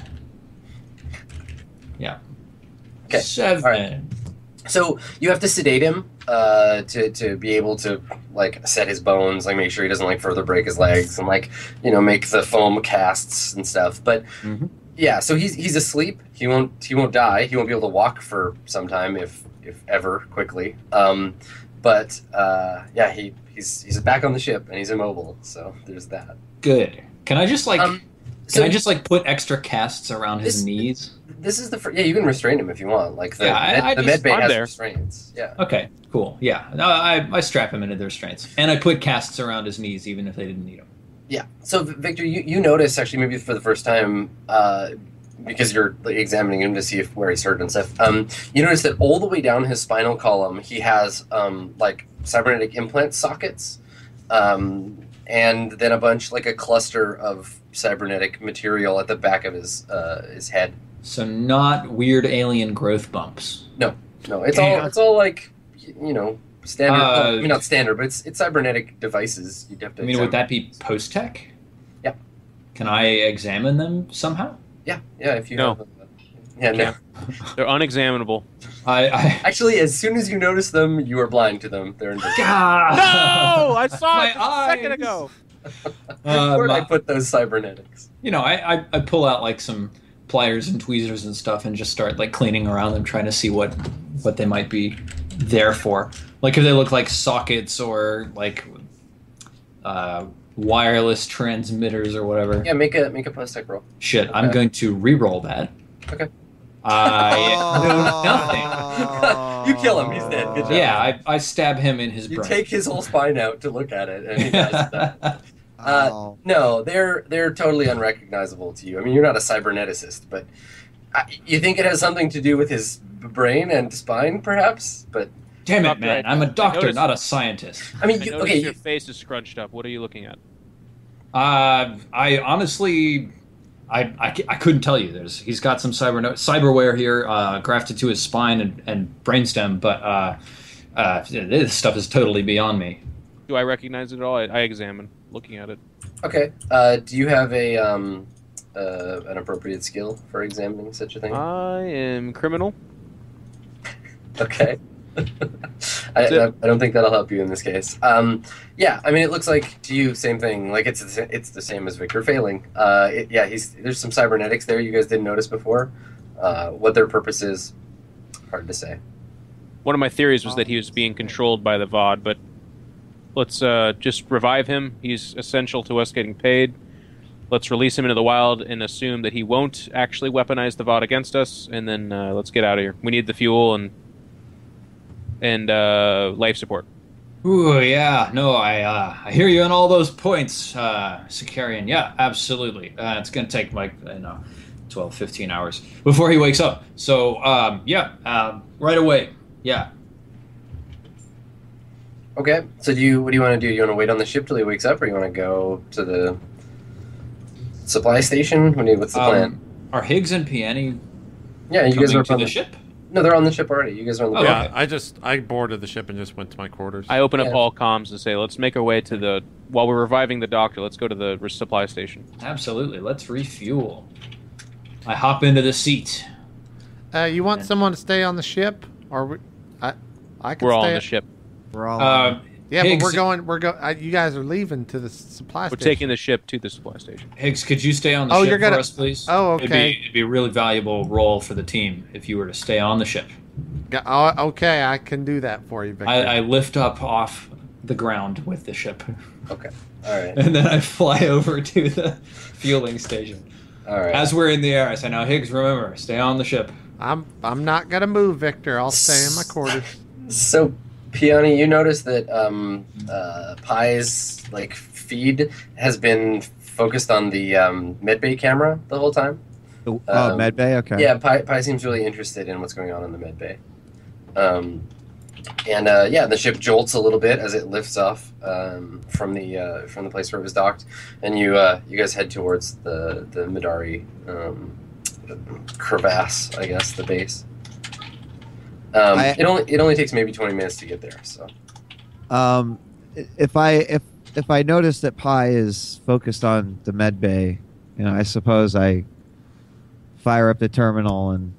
Yeah. Okay. 7. All right. So you have to sedate him to be able to like set his bones, like make sure he doesn't like further break his legs, and like make the foam casts and stuff. But yeah, so he's asleep. He won't die. He won't be able to walk for some time, if ever, quickly. But yeah, he's back on the ship and he's immobile. So there's that. Good. Can I just So- can I just like put extra casts around his This- knees? This is yeah, you can restrain him if you want. Like the Yeah, the med bay I'm has there. restraints. Yeah. Okay, cool. Yeah, no, I strap him into the restraints, and I put casts around his knees, even if they didn't need them. Yeah. So Victor, you notice actually maybe for the first time, because you're like, examining him to see where he's hurt and stuff. You notice that all the way down his spinal column, he has like cybernetic implant sockets, and then a bunch, like a cluster of cybernetic material at the back of his head. So not weird alien growth bumps. No, it's all like standard. Well, I mean, not standard, but it's cybernetic devices. You'd have to. I mean, would that be post-tech? Yeah. Can I examine them somehow? Yeah. If you No. have. Yeah, no. They're unexaminable. I Actually, as soon as you notice them, you are blind to them. They're invisible. No, I saw My it a second eyes. ago. Where did I put those cybernetics? I pull out like some pliers and tweezers and stuff and just start like cleaning around them, trying to see what they might be there for. Like if they look like sockets or like wireless transmitters or whatever. Yeah, make a post-tech roll. Shit, I'm Okay. going to re-roll that. Okay. I know nothing. You kill him. He's dead. Good job. Yeah, I stab him in his You brain. take his whole spine out to look at it, and he dies. Oh. No, they're totally unrecognizable to you. I mean, you're not a cyberneticist, but you think it has something to do with his brain and spine, perhaps? But Damn it, Not man! right. I'm a doctor, noticed- not a scientist. I mean, I you, noticed okay, your face is scrunched up. What are you looking at? I honestly, I couldn't tell you. He's got some cyberware here grafted to his spine and brainstem, but this stuff is totally beyond me. Do I recognize it at all? I examine, looking at it. okay. Do you have an appropriate skill for examining such a thing? I am criminal. Okay. I don't think that'll help you in this case. Yeah, I mean, it looks like to you same thing. Like it's the same as Victor failing. There's some cybernetics there you guys didn't notice before. What their purpose is, hard to say. One of my theories was that he was being controlled by the VOD, but let's just revive him. He's essential to us getting paid. Let's release him into the wild and assume that he won't actually weaponize the VOD against us, and then let's get out of here. We need the fuel and life support. Ooh, yeah, no, I hear you on all those points, Sicarian. Yeah, absolutely. It's going to take like 12, 15 hours before he wakes up. So, right away. Yeah. Okay. So what do you want to do? You want to wait on the ship till he wakes up, or you want to go to the supply station? What's the plan? Are Higgs and Peony Yeah, you guys coming are to on the ship? No, they're on the ship already. You guys are on the Oh, boat. okay. Yeah, I boarded the ship and just went to my quarters. I open up Yeah. all comms and say, let's make our way to while we're reviving the doctor, let's go to the supply station. Absolutely. Let's refuel. I hop into the seat. You want someone to stay on the ship, or I can We're all stay on the ship. We're all Yeah, Higgs, but we're going. You guys are leaving to the supply We're station. taking the ship to the supply station. Higgs, could you stay on the Oh, ship you're gonna- for us, please? Oh, okay. It'd be a really valuable role for the team if you were to stay on the ship. Okay, I can do that for you, Victor. I lift up off the ground with the ship, Okay. All right. and then I fly over to the fueling station. All right. As we're in the air, I say, "Now, Higgs, remember, stay on the ship." I'm not gonna move, Victor. I'll stay in my quarters. So, Peony, you notice that Pi's like feed has been focused on the medbay camera the whole time. medbay. Okay. Yeah, Pi seems really interested in what's going on in the medbay. And yeah, the ship jolts a little bit as it lifts off from the place where it was docked, and you guys head towards the Midari crevasse, I guess, the base. It only takes maybe 20 minutes to get there. So, if I notice that Pi is focused on the med bay, I suppose I fire up the terminal and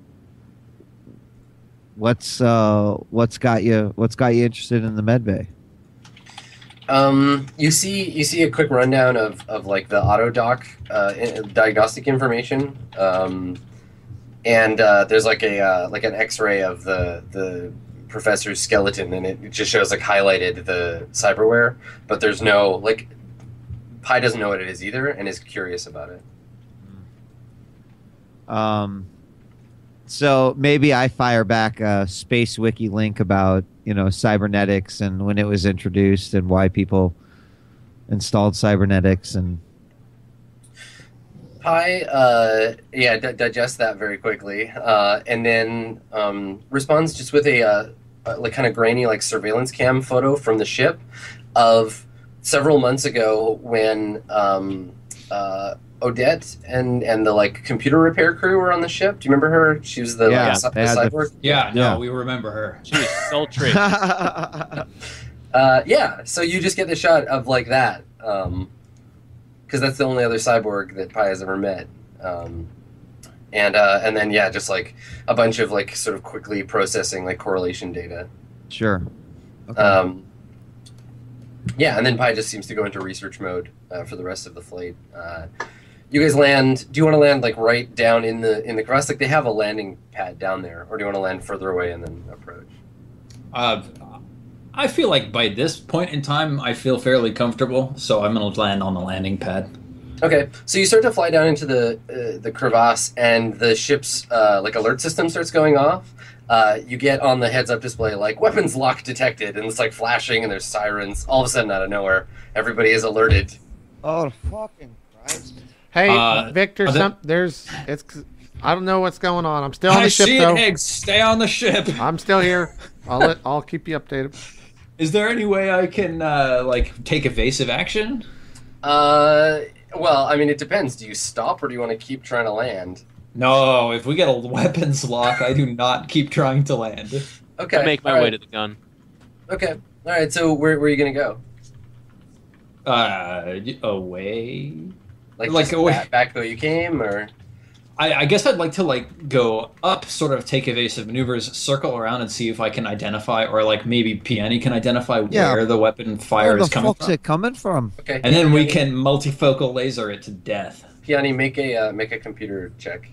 what's got you interested in the med bay? You see a quick rundown of like the auto dock diagnostic information, and there's like an X-ray of the professor's skeleton, and it just shows like highlighted the cyberware, but there's no like Pi doesn't know what it is either, and is curious about it. So maybe I fire back a Space Wiki link about cybernetics and when it was introduced and why people installed cybernetics and. Pi, digest that very quickly, and then responds just with a like kind of grainy like surveillance cam photo from the ship of several months ago when Odette and the like computer repair crew were on the ship. Do you remember her? She was the cyborg. We remember her. She was sultry. Yeah, so you just get the shot of like that. Because that's the only other cyborg that Pi has ever met, and then just like a bunch of like sort of quickly processing like correlation data. Sure. Okay. And then Pi just seems to go into research mode for the rest of the flight. You guys land. Do you want to land like right down in the crevasse? Like they have a landing pad down there, or do you want to land further away and then approach? I feel like by this point in time, I feel fairly comfortable, so I'm going to land on the landing pad. Okay, so you start to fly down into the crevasse, and the ship's like alert system starts going off. You get on the heads-up display like weapons lock detected, and it's like flashing, and there's sirens. All of a sudden, out of nowhere, everybody is alerted. Oh, fucking Christ! Hey, Victor, I don't know what's going on. I'm still on the ship, though. Eggs, stay on the ship. I'm still here. I'll keep you updated. Is there any way I can take evasive action? Well, I mean, it depends. Do you stop or do you want to keep trying to land? No, if we get a weapons lock, I do not keep trying to land. Okay. I make my way to the gun. Okay. All right. So where are you gonna go? Away. Like away. Back where you came, or? I guess I'd like to go up, sort of take evasive maneuvers, circle around, and see if I can identify, or maybe Piani can identify where the weapon fire is coming from. Where the fuck's it coming from? Okay. And then we can multifocal laser it to death. Piani, make a computer check.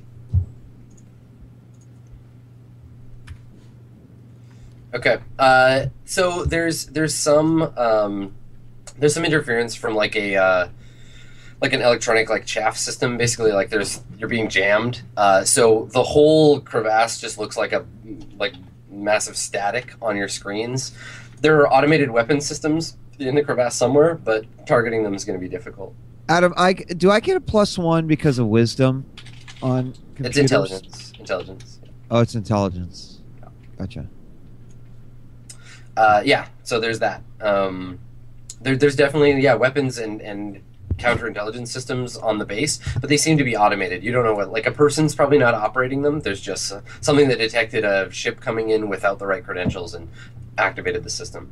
Okay. So there's some interference from like an electronic chaff system. Basically, you're being jammed. So the whole crevasse just looks like a massive static on your screens. There are automated weapon systems in the crevasse somewhere, but targeting them is going to be difficult. Adam, do I get a +1 because of wisdom on computers? It's intelligence. Intelligence. Oh, it's intelligence. Gotcha. So there's that. There's definitely weapons and counterintelligence systems on the base, but they seem to be automated. You don't know what, a person's probably not operating them. There's just something that detected a ship coming in without the right credentials and activated the system.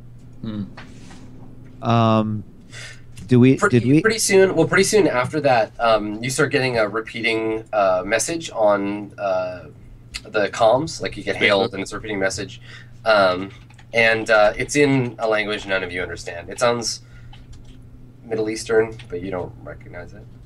Pretty soon after that, you start getting a repeating message on the comms. Like you get hailed and it's a repeating message, and it's in a language none of you understand. It sounds Middle Eastern, but you don't recognize it.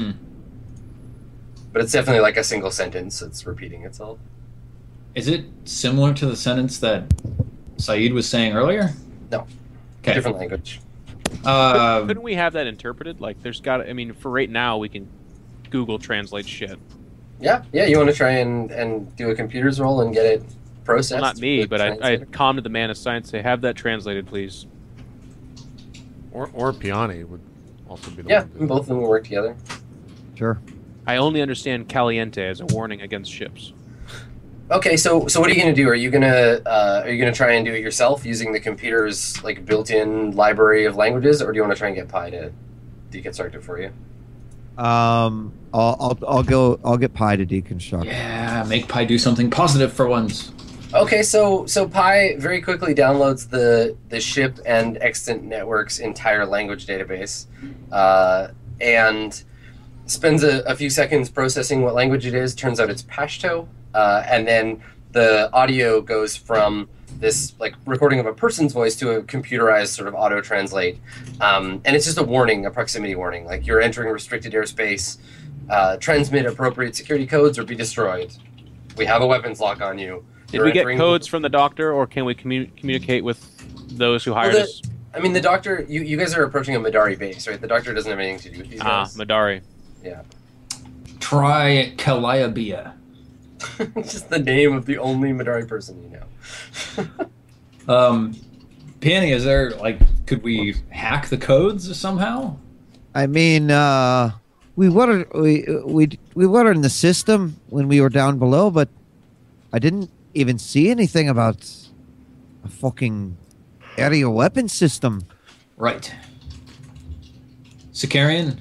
But it's definitely a single sentence that's repeating itself. Is it similar to the sentence that Saeed was saying earlier? No. Okay. Different language. Couldn't we have that interpreted? For right now, we can Google Translate shit. Yeah. You want to try and do a computer's roll and get it processed? Well, not me, but I'd calm to the man of science, say, have that translated, please. Or Piani would also be the one. Yeah, both of them will work together. Sure. I only understand caliente as a warning against ships. Okay, so what are you gonna do? Are you gonna try and do it yourself using the computer's like built-in library of languages, or do you want to try and get Pi to deconstruct it for you? I'll get Pi to deconstruct. Yeah, make Pi do something positive for once. Okay, so Pi very quickly downloads the ship and extant network's entire language database, and spends a few seconds processing what language it is. Turns out it's Pashto, and then the audio goes from this like recording of a person's voice to a computerized sort of auto translate, and it's just a warning, a proximity warning, like you're entering restricted airspace. Transmit appropriate security codes or be destroyed. We have a weapons lock on you. Did we get codes from the doctor, or can we communicate with those who hired us? I mean, the doctor. You guys are approaching a Madari base, right? The doctor doesn't have anything to do with these guys. Madari. Yeah. Try Calliope. Just the name of the only Madari person you know. Peony, is there could we hack the codes somehow? I mean, we were in the system when we were down below, but I didn't even see anything about a fucking aerial weapon system. Right. Sicarian?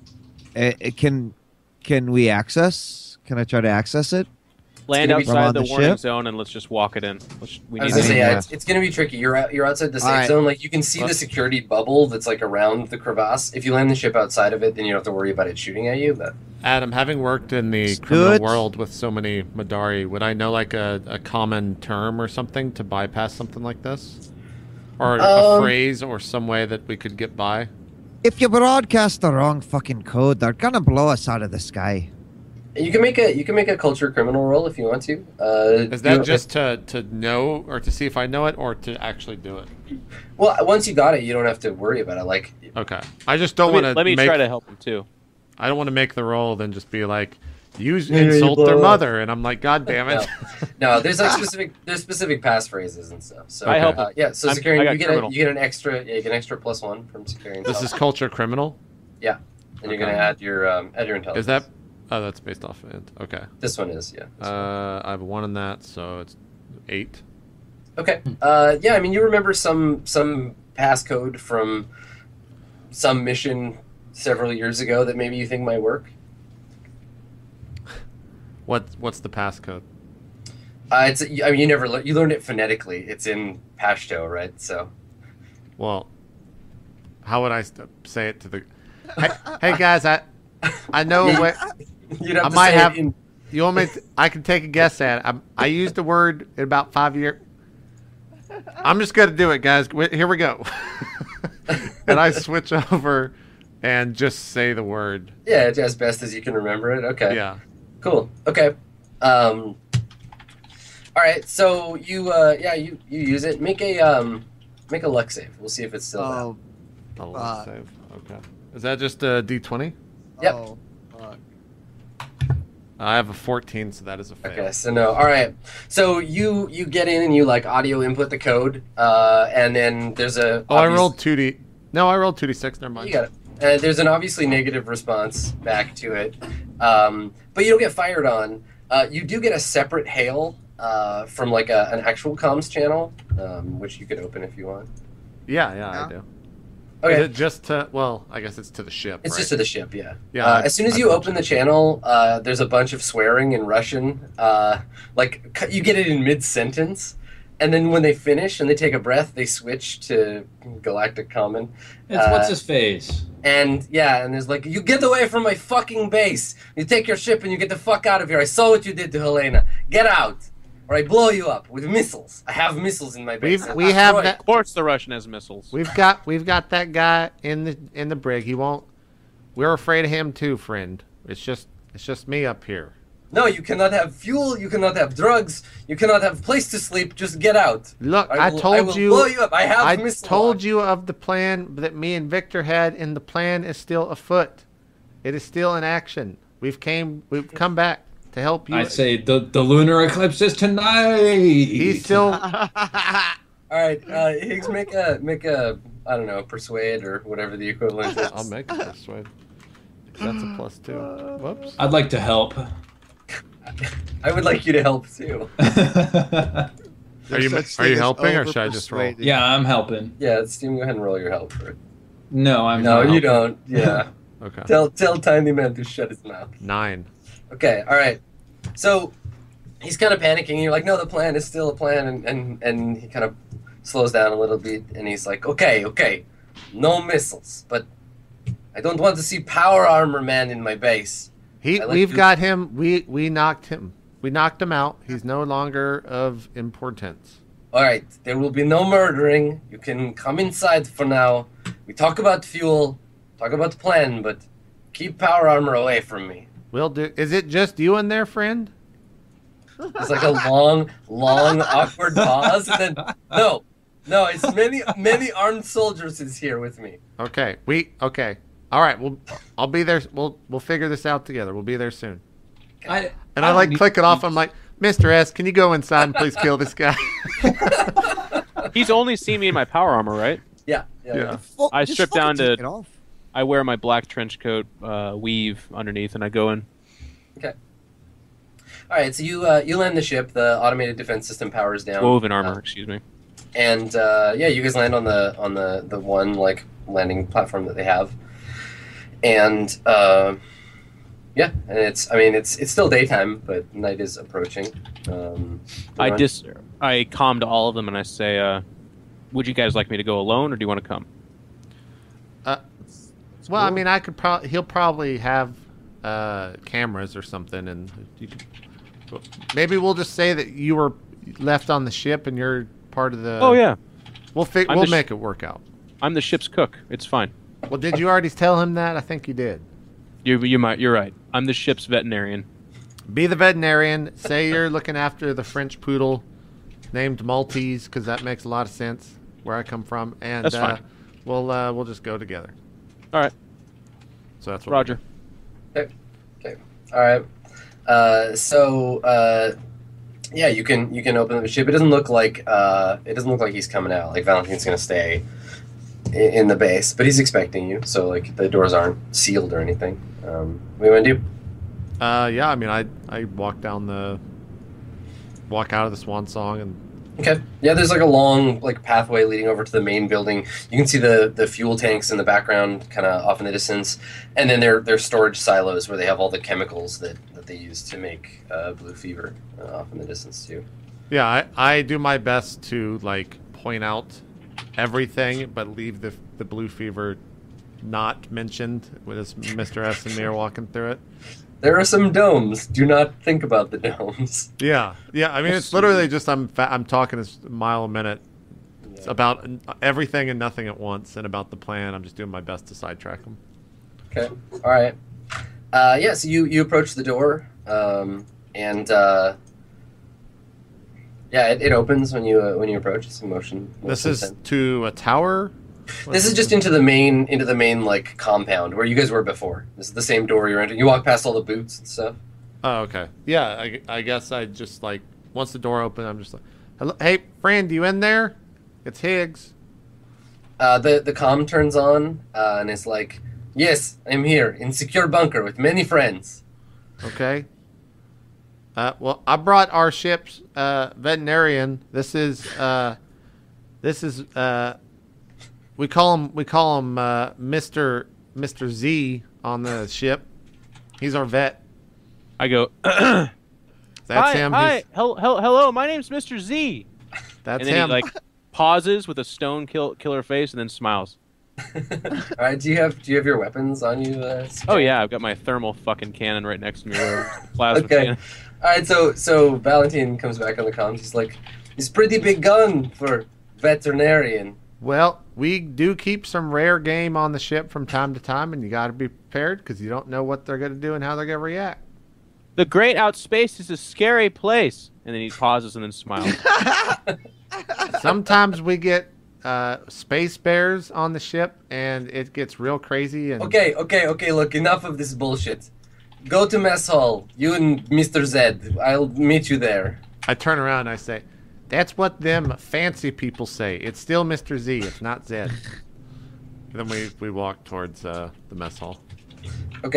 Can we access? Can I try to access it? Land gonna be outside the from the warning ship? zone and let's just walk it in. We I was need gonna say, Yeah. it's going to be tricky. You're outside the safe Alright. zone. Like you can see the security bubble that's like around the crevasse. If you land the ship outside of it, then you don't have to worry about it shooting at you. But Adam, having worked in the criminal Good. world with so many Madari, would I know like a common term or something to bypass something like this? Or a phrase or some way that we could get by? If you broadcast the wrong fucking code, they're gonna blow us out of the sky. you can make a culture criminal roll if you want to. Is that just to know or to see if I know it or to actually do it? Well, once you got it, you don't have to worry about it. Like, Okay. I just don't want to Let me make... try to help him too. I don't want to make the roll then just be like, you you insult their blow up. mother. And I'm like, God damn it. no, there's like specific passphrases and stuff. So I help. yeah. So I Securian, got you criminal. get an extra +1 from Securian. This is culture criminal? yeah, and you're Okay. gonna add your intelligence. Is that... Oh, that's based off of it. Okay. This one is, yeah. This one. I have 1 in that, so it's 8. Okay. Yeah, I mean, you remember some passcode from some mission several years ago that maybe you think might work? What's the passcode? I mean, you learned it phonetically. It's in Pashto, right? So. Well, how would I say it to the... Hey guys, I know what... You'd have I to might say have... it in. You want me to, I can take a guess at it. I used the word in about 5 years. I'm just going to do it, guys. Here we go. And I switch over and just say the word. Yeah, it's as best as you can remember it. Okay. Yeah. Cool. Okay. All right. So you use it. Make a luck save. We'll see if it's still Oh, Oh, Fuck. save. Okay. Is that just a D20? Yep. Oh, fuck. I have a 14, so that is a fail. Okay, so no. All right. So you get in and you like audio input the code, and then there's a. Oh, I obvious- rolled 2D. No, I rolled 2D6. Never mind. You got it. There's an obviously negative response back to it, but you don't get fired on. You do get a separate hail from like an actual comms channel, which you could open if you want. Yeah, Yeah. I do. Okay. Is it just to... Well, I guess it's to the ship, It's right? just to the ship, yeah. Yeah, As soon as I you thought open so. the channel, there's a bunch of swearing in Russian. You get it in mid-sentence, and then when they finish and they take a breath, they switch to Galactic Common. It's what's his face? And yeah, and there's like, you get away from my fucking base. You take your ship and you get the fuck out of here. I saw what you did to Helena. Get out, or I blow you up with missiles. I have missiles in my base. We have Destroy that... Of course, the Russian has missiles. We've got that guy in the brig. He won't... We're afraid of him too, friend. It's just me up here. No, you cannot have fuel. You cannot have drugs. You cannot have place to sleep. Just get out. Look, I I will blow you up. I have I missile told launch. you of the plan that me and Victor had, and the plan is still afoot. It is still in action. We've come back to help you. I say the lunar eclipse is tonight. He's still... All right, Higgs, make a I don't know, persuade or whatever the equivalent is. I'll make it this way. That's a +2. Whoops. I'd like to help. I would like you to help too. Are you There's such are you thing as helping or should I just roll? over-persuaded. Yeah, I'm helping. Yeah, Steam, go ahead and roll your help for it. No, I'm No, not you helping. don't. Yeah. Okay. Tell Tiny Man to shut his mouth. 9. Okay, all right. So he's kind of panicking. And you're like, no, the plan is still a plan, and he kind of slows down a little bit, and he's like, okay, no missiles, but I don't want to see Power Armor Man in my base. I like We've to- got him. We knocked him. We knocked him out. He's no longer of importance. All right, there will be no murdering. You can come inside for now. We talk about fuel, talk about the plan, but keep Power Armor away from me. We'll do. Is it just you in there, friend? It's like a long, awkward pause, and then no, it's many armed soldiers is here with me. Okay. Okay. All right. I'll be there. We'll figure this out together. We'll be there soon. And I don't like need- click it off. I'm like, Mr. S, can you go inside and please kill this guy? He's only seen me in my power armor, right? Yeah. Well, I just strip fucking down to- take it off. I wear my black trench coat, weave underneath, and I go in. Okay. All right, so you land the ship. The automated defense system powers down. Woven armor, excuse me. And you guys land on the one like landing platform that they have. And and it's still daytime, but night is approaching. I calm to all of them and I say, "Would you guys like me to go alone, or do you want to come?" Well, I mean, I could probably. He'll probably have cameras or something, and maybe we'll just say that you were left on the ship and you're part of the. Oh yeah, We'll I'm we'll the make it work out. I'm the ship's cook. It's fine. Well, did you already tell him that? I think you did. You're right. I'm the ship's veterinarian. Be the veterinarian. Say you're looking after the French poodle named Maltese, because that makes a lot of sense where I come from, and That's fine. we'll just go together. All right, So that's what Roger. Okay. All right. You can open the ship. It doesn't look like he's coming out. Like Valentine's gonna stay in the base, but he's expecting you. So like the doors aren't sealed or anything. What do you want to do? Yeah, I mean, I walk out of the Swan Song, and Okay. Yeah, there's like a long like pathway leading over to the main building. You can see the fuel tanks in the background, kind of off in the distance, and then their storage silos where they have all the chemicals that they use to make blue fever off in the distance too. yeah, I do my best to like point out everything, but leave the blue fever not mentioned with Mr. S and me are walking through it. There are some domes. Do not think about the domes. Yeah. I mean, it's literally just I'm talking a mile a minute. It's about everything and nothing at once, and about the plan. I'm just doing my best to sidetrack them. Okay. All right. So you approach the door, it opens when you approach. It's a motion. This is to a tower. This is just into the main like compound where you guys were before. This is the same door you're entering. You walk past all the boots and stuff. Oh, okay. Yeah, I guess I just like once the door opened, I'm just like, hello, hey friend, you in there? It's Higgs. The comm turns on and it's like, yes, I'm here in secure bunker with many friends. Okay. Well, I brought our ship's veterinarian. This is we call him Mr. Z on the ship. He's our vet. I go. That's hi, him. Hi. Hello. My name's Mr. Z. That's And then him. he like pauses with a stone killer face and then smiles. All right, do you have your weapons on you? Oh yeah, I've got my thermal fucking cannon right next to me. Plasma Okay. cannon. All right, so Valentine comes back on the comms. He's like, "He's pretty big gun for veterinarian." Well, we do keep some rare game on the ship from time to time, and you got to be prepared because you don't know what they're going to do and how they're going to react. The great outspace is a scary place. And then he pauses and then smiles. Sometimes we get space bears on the ship, and it gets real crazy. And Okay. Look, enough of this bullshit. Go to mess hall. You and Mr. Z. I'll meet you there. I turn around and I say, "That's what them fancy people say. It's still Mr. Z. It's not Zed." Then we walk towards the mess hall. Okay.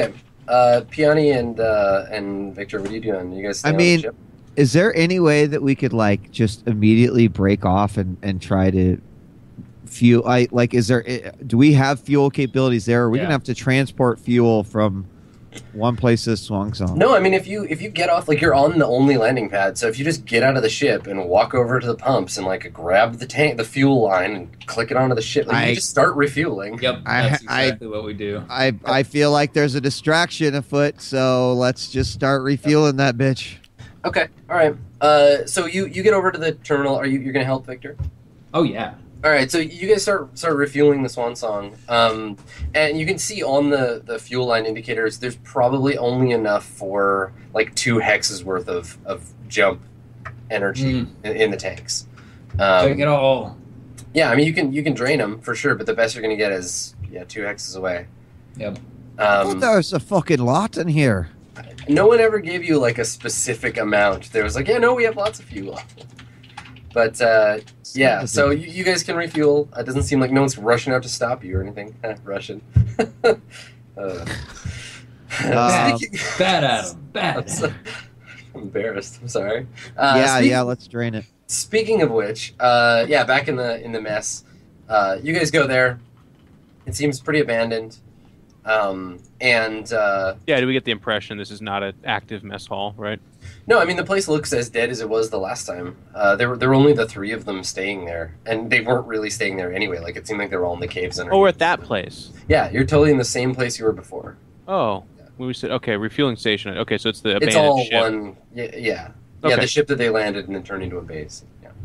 Piani and Victor, what are you doing? You guys stay I on the mean, ship? is there any way that we could like just immediately break off and try to fuel? Is there? Do we have fuel capabilities there? Or are we gonna have to transport fuel from one place to Swan Song? No, I mean if you get off, like, you're on the only landing pad, so if you just get out of the ship and walk over to the pumps and like grab the fuel line and click it onto the ship, like, you just start refueling. Yep, that's exactly what we do. I feel like there's a distraction afoot, so let's just start refueling that bitch. Okay, all right. So you get over to the terminal. You're gonna help Victor? Oh yeah. All right, so you guys start refueling the Swan Song, and you can see on the fuel line indicators there's probably only enough for like 2 hexes worth of jump energy in the tanks. Take it all. Yeah, I mean you can drain them for sure, but the best you're gonna get is 2 hexes away. Yep. I thought there's a fucking lot in here. No one ever gave you like a specific amount. There was like, yeah, no, we have lots of fuel. But yeah, so you guys can refuel. It doesn't seem like no one's rushing out to stop you or anything. Russian. Bad Adam. Bad. I'm embarrassed. I'm sorry. Yeah, let's drain it. Speaking of which, back in the mess, you guys go there. It seems pretty abandoned. Do we get the impression this is not an active mess hall, right? No, I mean the place looks as dead as it was the last time. There were only the 3 of them staying there, and they weren't really staying there anyway. Like, it seemed like they were all in the caves underneath. Oh, we're at that place. Yeah, you're totally in the same place you were before. Oh, we said refueling station. Okay, so it's the abandoned It's all ship. one. Yeah. Okay. Yeah, the ship that they landed and then turned into a base.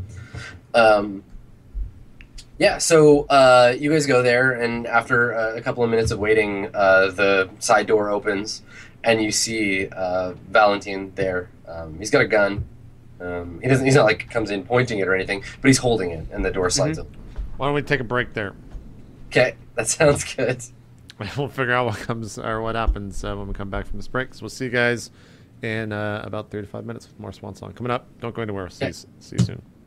Yeah. So you guys go there, and after a couple of minutes of waiting, the side door opens, and you see Valentine there. He's got a gun. He's not like comes in pointing it or anything, but he's holding it, and the door slides open. Why don't we take a break there? Okay, that sounds good. We'll figure out what happens when we come back from this break. So we'll see you guys in about 3 to 5 minutes with more Swan Song coming up. Don't go anywhere. See you soon.